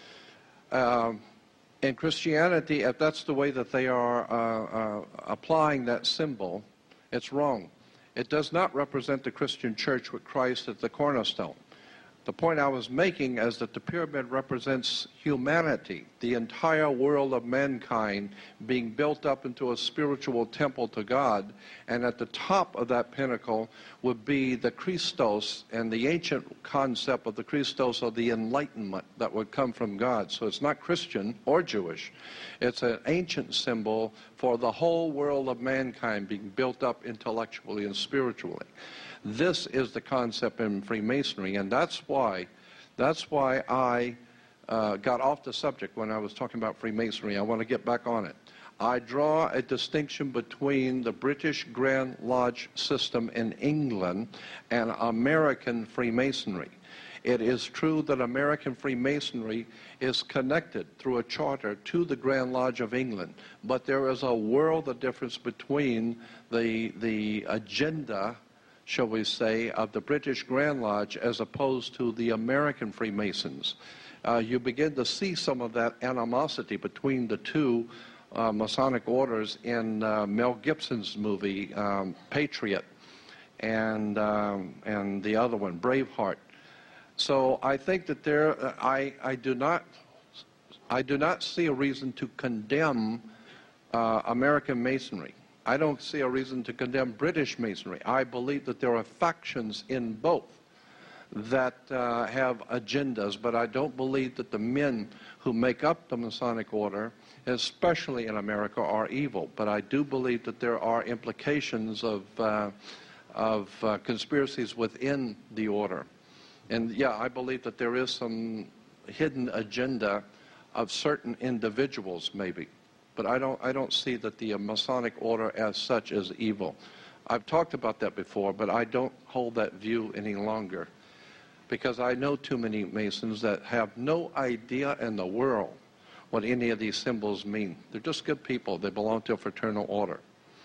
um, in Christianity, if that's the way that they are uh, uh, applying that symbol, it's wrong. It does not represent the Christian church with Christ at the cornerstone. The point I was making is that the pyramid represents humanity, the entire world of mankind being built up into a spiritual temple to God, and at the top of that pinnacle would be the Christos, and the ancient concept of the Christos or the enlightenment that would come from God. So it's not Christian or Jewish. It's an ancient symbol for the whole world of mankind being built up intellectually and spiritually. This is the concept in Freemasonry, and that's why, that's why I uh, got off the subject when I was talking about Freemasonry. I want to get back on it. I draw a distinction between the British Grand Lodge system in England and American Freemasonry. It is true that American Freemasonry is connected through a charter to the Grand Lodge of England, but there is a world of difference between the, the agenda, shall we say, of the British Grand Lodge as opposed to the American Freemasons. Uh, you begin to see some of that animosity between the two uh, Masonic orders in uh, Mel Gibson's movie, um, Patriot, and, um, and the other one, Braveheart. So I think that there, uh, I, I do not, I do not see a reason to condemn uh, American Masonry. I don't see a reason to condemn British Masonry. I believe that there are factions in both that uh, have agendas, but I don't believe that the men who make up the Masonic order, especially in America, are evil. But I do believe that there are implications of, uh, of uh, conspiracies within the order. And yeah, I believe that there is some hidden agenda of certain individuals, maybe. But I don't, I don't see that the Masonic order as such is evil. I've talked about that before, but I don't hold that view any longer, because I know too many Masons that have no idea in the world what any of these symbols mean. They're just good people. They belong to a fraternal order.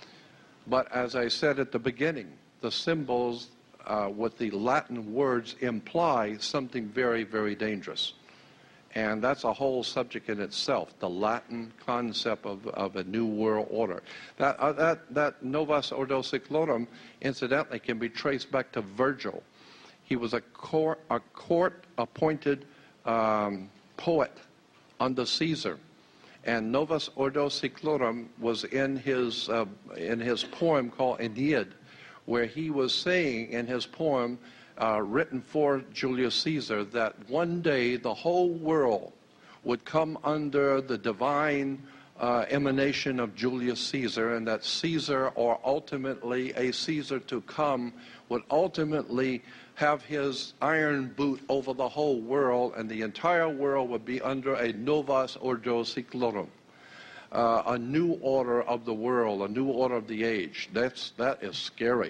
But as I said at the beginning, the symbols uh, with the Latin words imply something very, very dangerous. And that's a whole subject in itself, the Latin concept of, of a new world order. That, uh, that, that Novus Ordo Seclorum, incidentally, can be traced back to Virgil. He was a court, a court-appointed um, poet under Caesar. And Novus Ordo Seclorum was in his, uh, in his poem called Aeneid, where he was saying in his poem, Uh, written for Julius Caesar, that one day the whole world would come under the divine uh, emanation of Julius Caesar, and that Caesar, or ultimately a Caesar to come, would ultimately have his iron boot over the whole world, and the entire world would be under a Novus Ordo Seclorum, uh, a new order of the world, a new order of the age. That's, that is scary.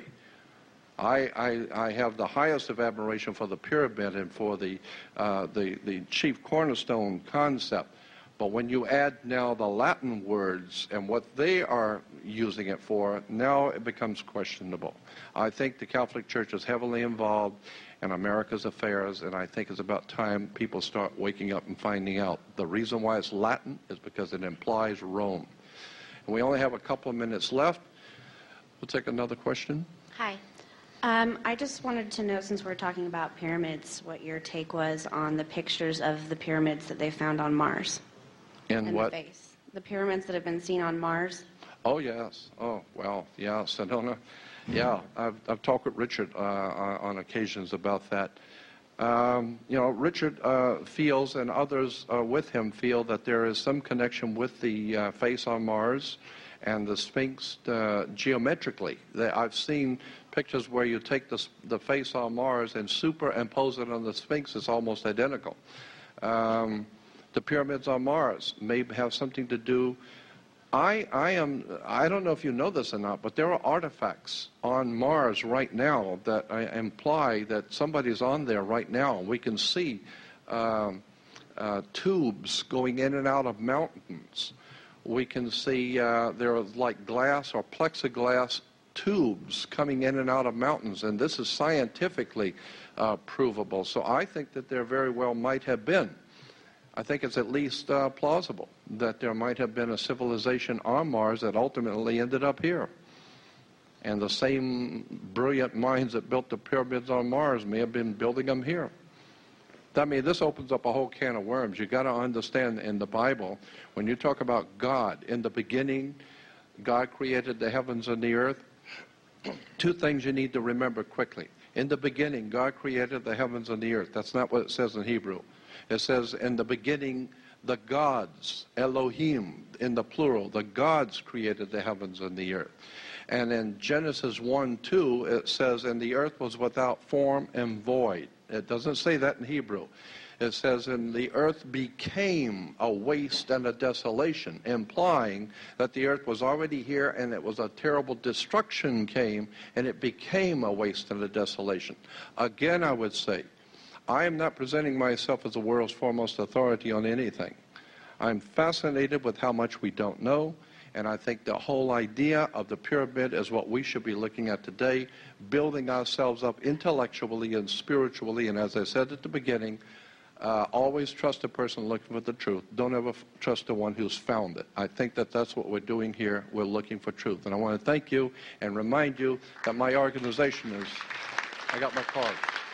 I, I, I have the highest of admiration for the pyramid and for the, uh, the, the chief cornerstone concept. But when you add now the Latin words and what they are using it for, now it becomes questionable. I think the Catholic Church is heavily involved in America's affairs, and I think it's about time people start waking up and finding out. The reason why it's Latin is because it implies Rome. And we only have a couple of minutes left. We'll take another question. Hi. Um, I just wanted to know, since we're talking about pyramids, what your take was on the pictures of the pyramids that they found on Mars. In what? The base. The pyramids that have been seen on Mars. Oh, yes. Oh, well, yeah, Sedona. Yeah, I've, I've talked with Richard uh, on occasions about that. Um, you know, Richard uh, feels, and others uh, with him feel, that there is some connection with the uh, face on Mars and the Sphinx uh, geometrically. I've seen pictures where you take the, the face on Mars and superimpose it on the Sphinx. It's almost identical. Um, the pyramids on Mars may have something to do. I, I am. I don't know if you know this or not, but there are artifacts on Mars right now that I imply that somebody's on there right now. We can see um, uh, tubes going in and out of mountains. We can see uh, there are like glass or plexiglass tubes coming in and out of mountains, and this is scientifically uh, provable. So I think that there very well might have been, I think it's at least uh, plausible, that there might have been a civilization on Mars that ultimately ended up here. And the same brilliant minds that built the pyramids on Mars may have been building them here. I mean, this opens up a whole can of worms. You've got to understand in the Bible, when you talk about God, in the beginning, God created the heavens and the earth. Two things you need to remember quickly. In the beginning, God created the heavens and the earth. That's not what it says in Hebrew. It says, in the beginning, the gods, Elohim, in the plural, the gods created the heavens and the earth. And in Genesis one two, it says, and the earth was without form and void. It doesn't say that in Hebrew. It says, and the earth became a waste and a desolation, implying that the earth was already here and it was a terrible destruction came and it became a waste and a desolation. Again, I would say, I am not presenting myself as the world's foremost authority on anything. I'm fascinated with how much we don't know, and I think the whole idea of the pyramid is what we should be looking at today, building ourselves up intellectually and spiritually, and as I said at the beginning, uh, always trust the person looking for the truth. Don't ever f- trust the one who's found it. I think that that's what we're doing here. We're looking for truth. And I want to thank you and remind you that my organization is, I got my card.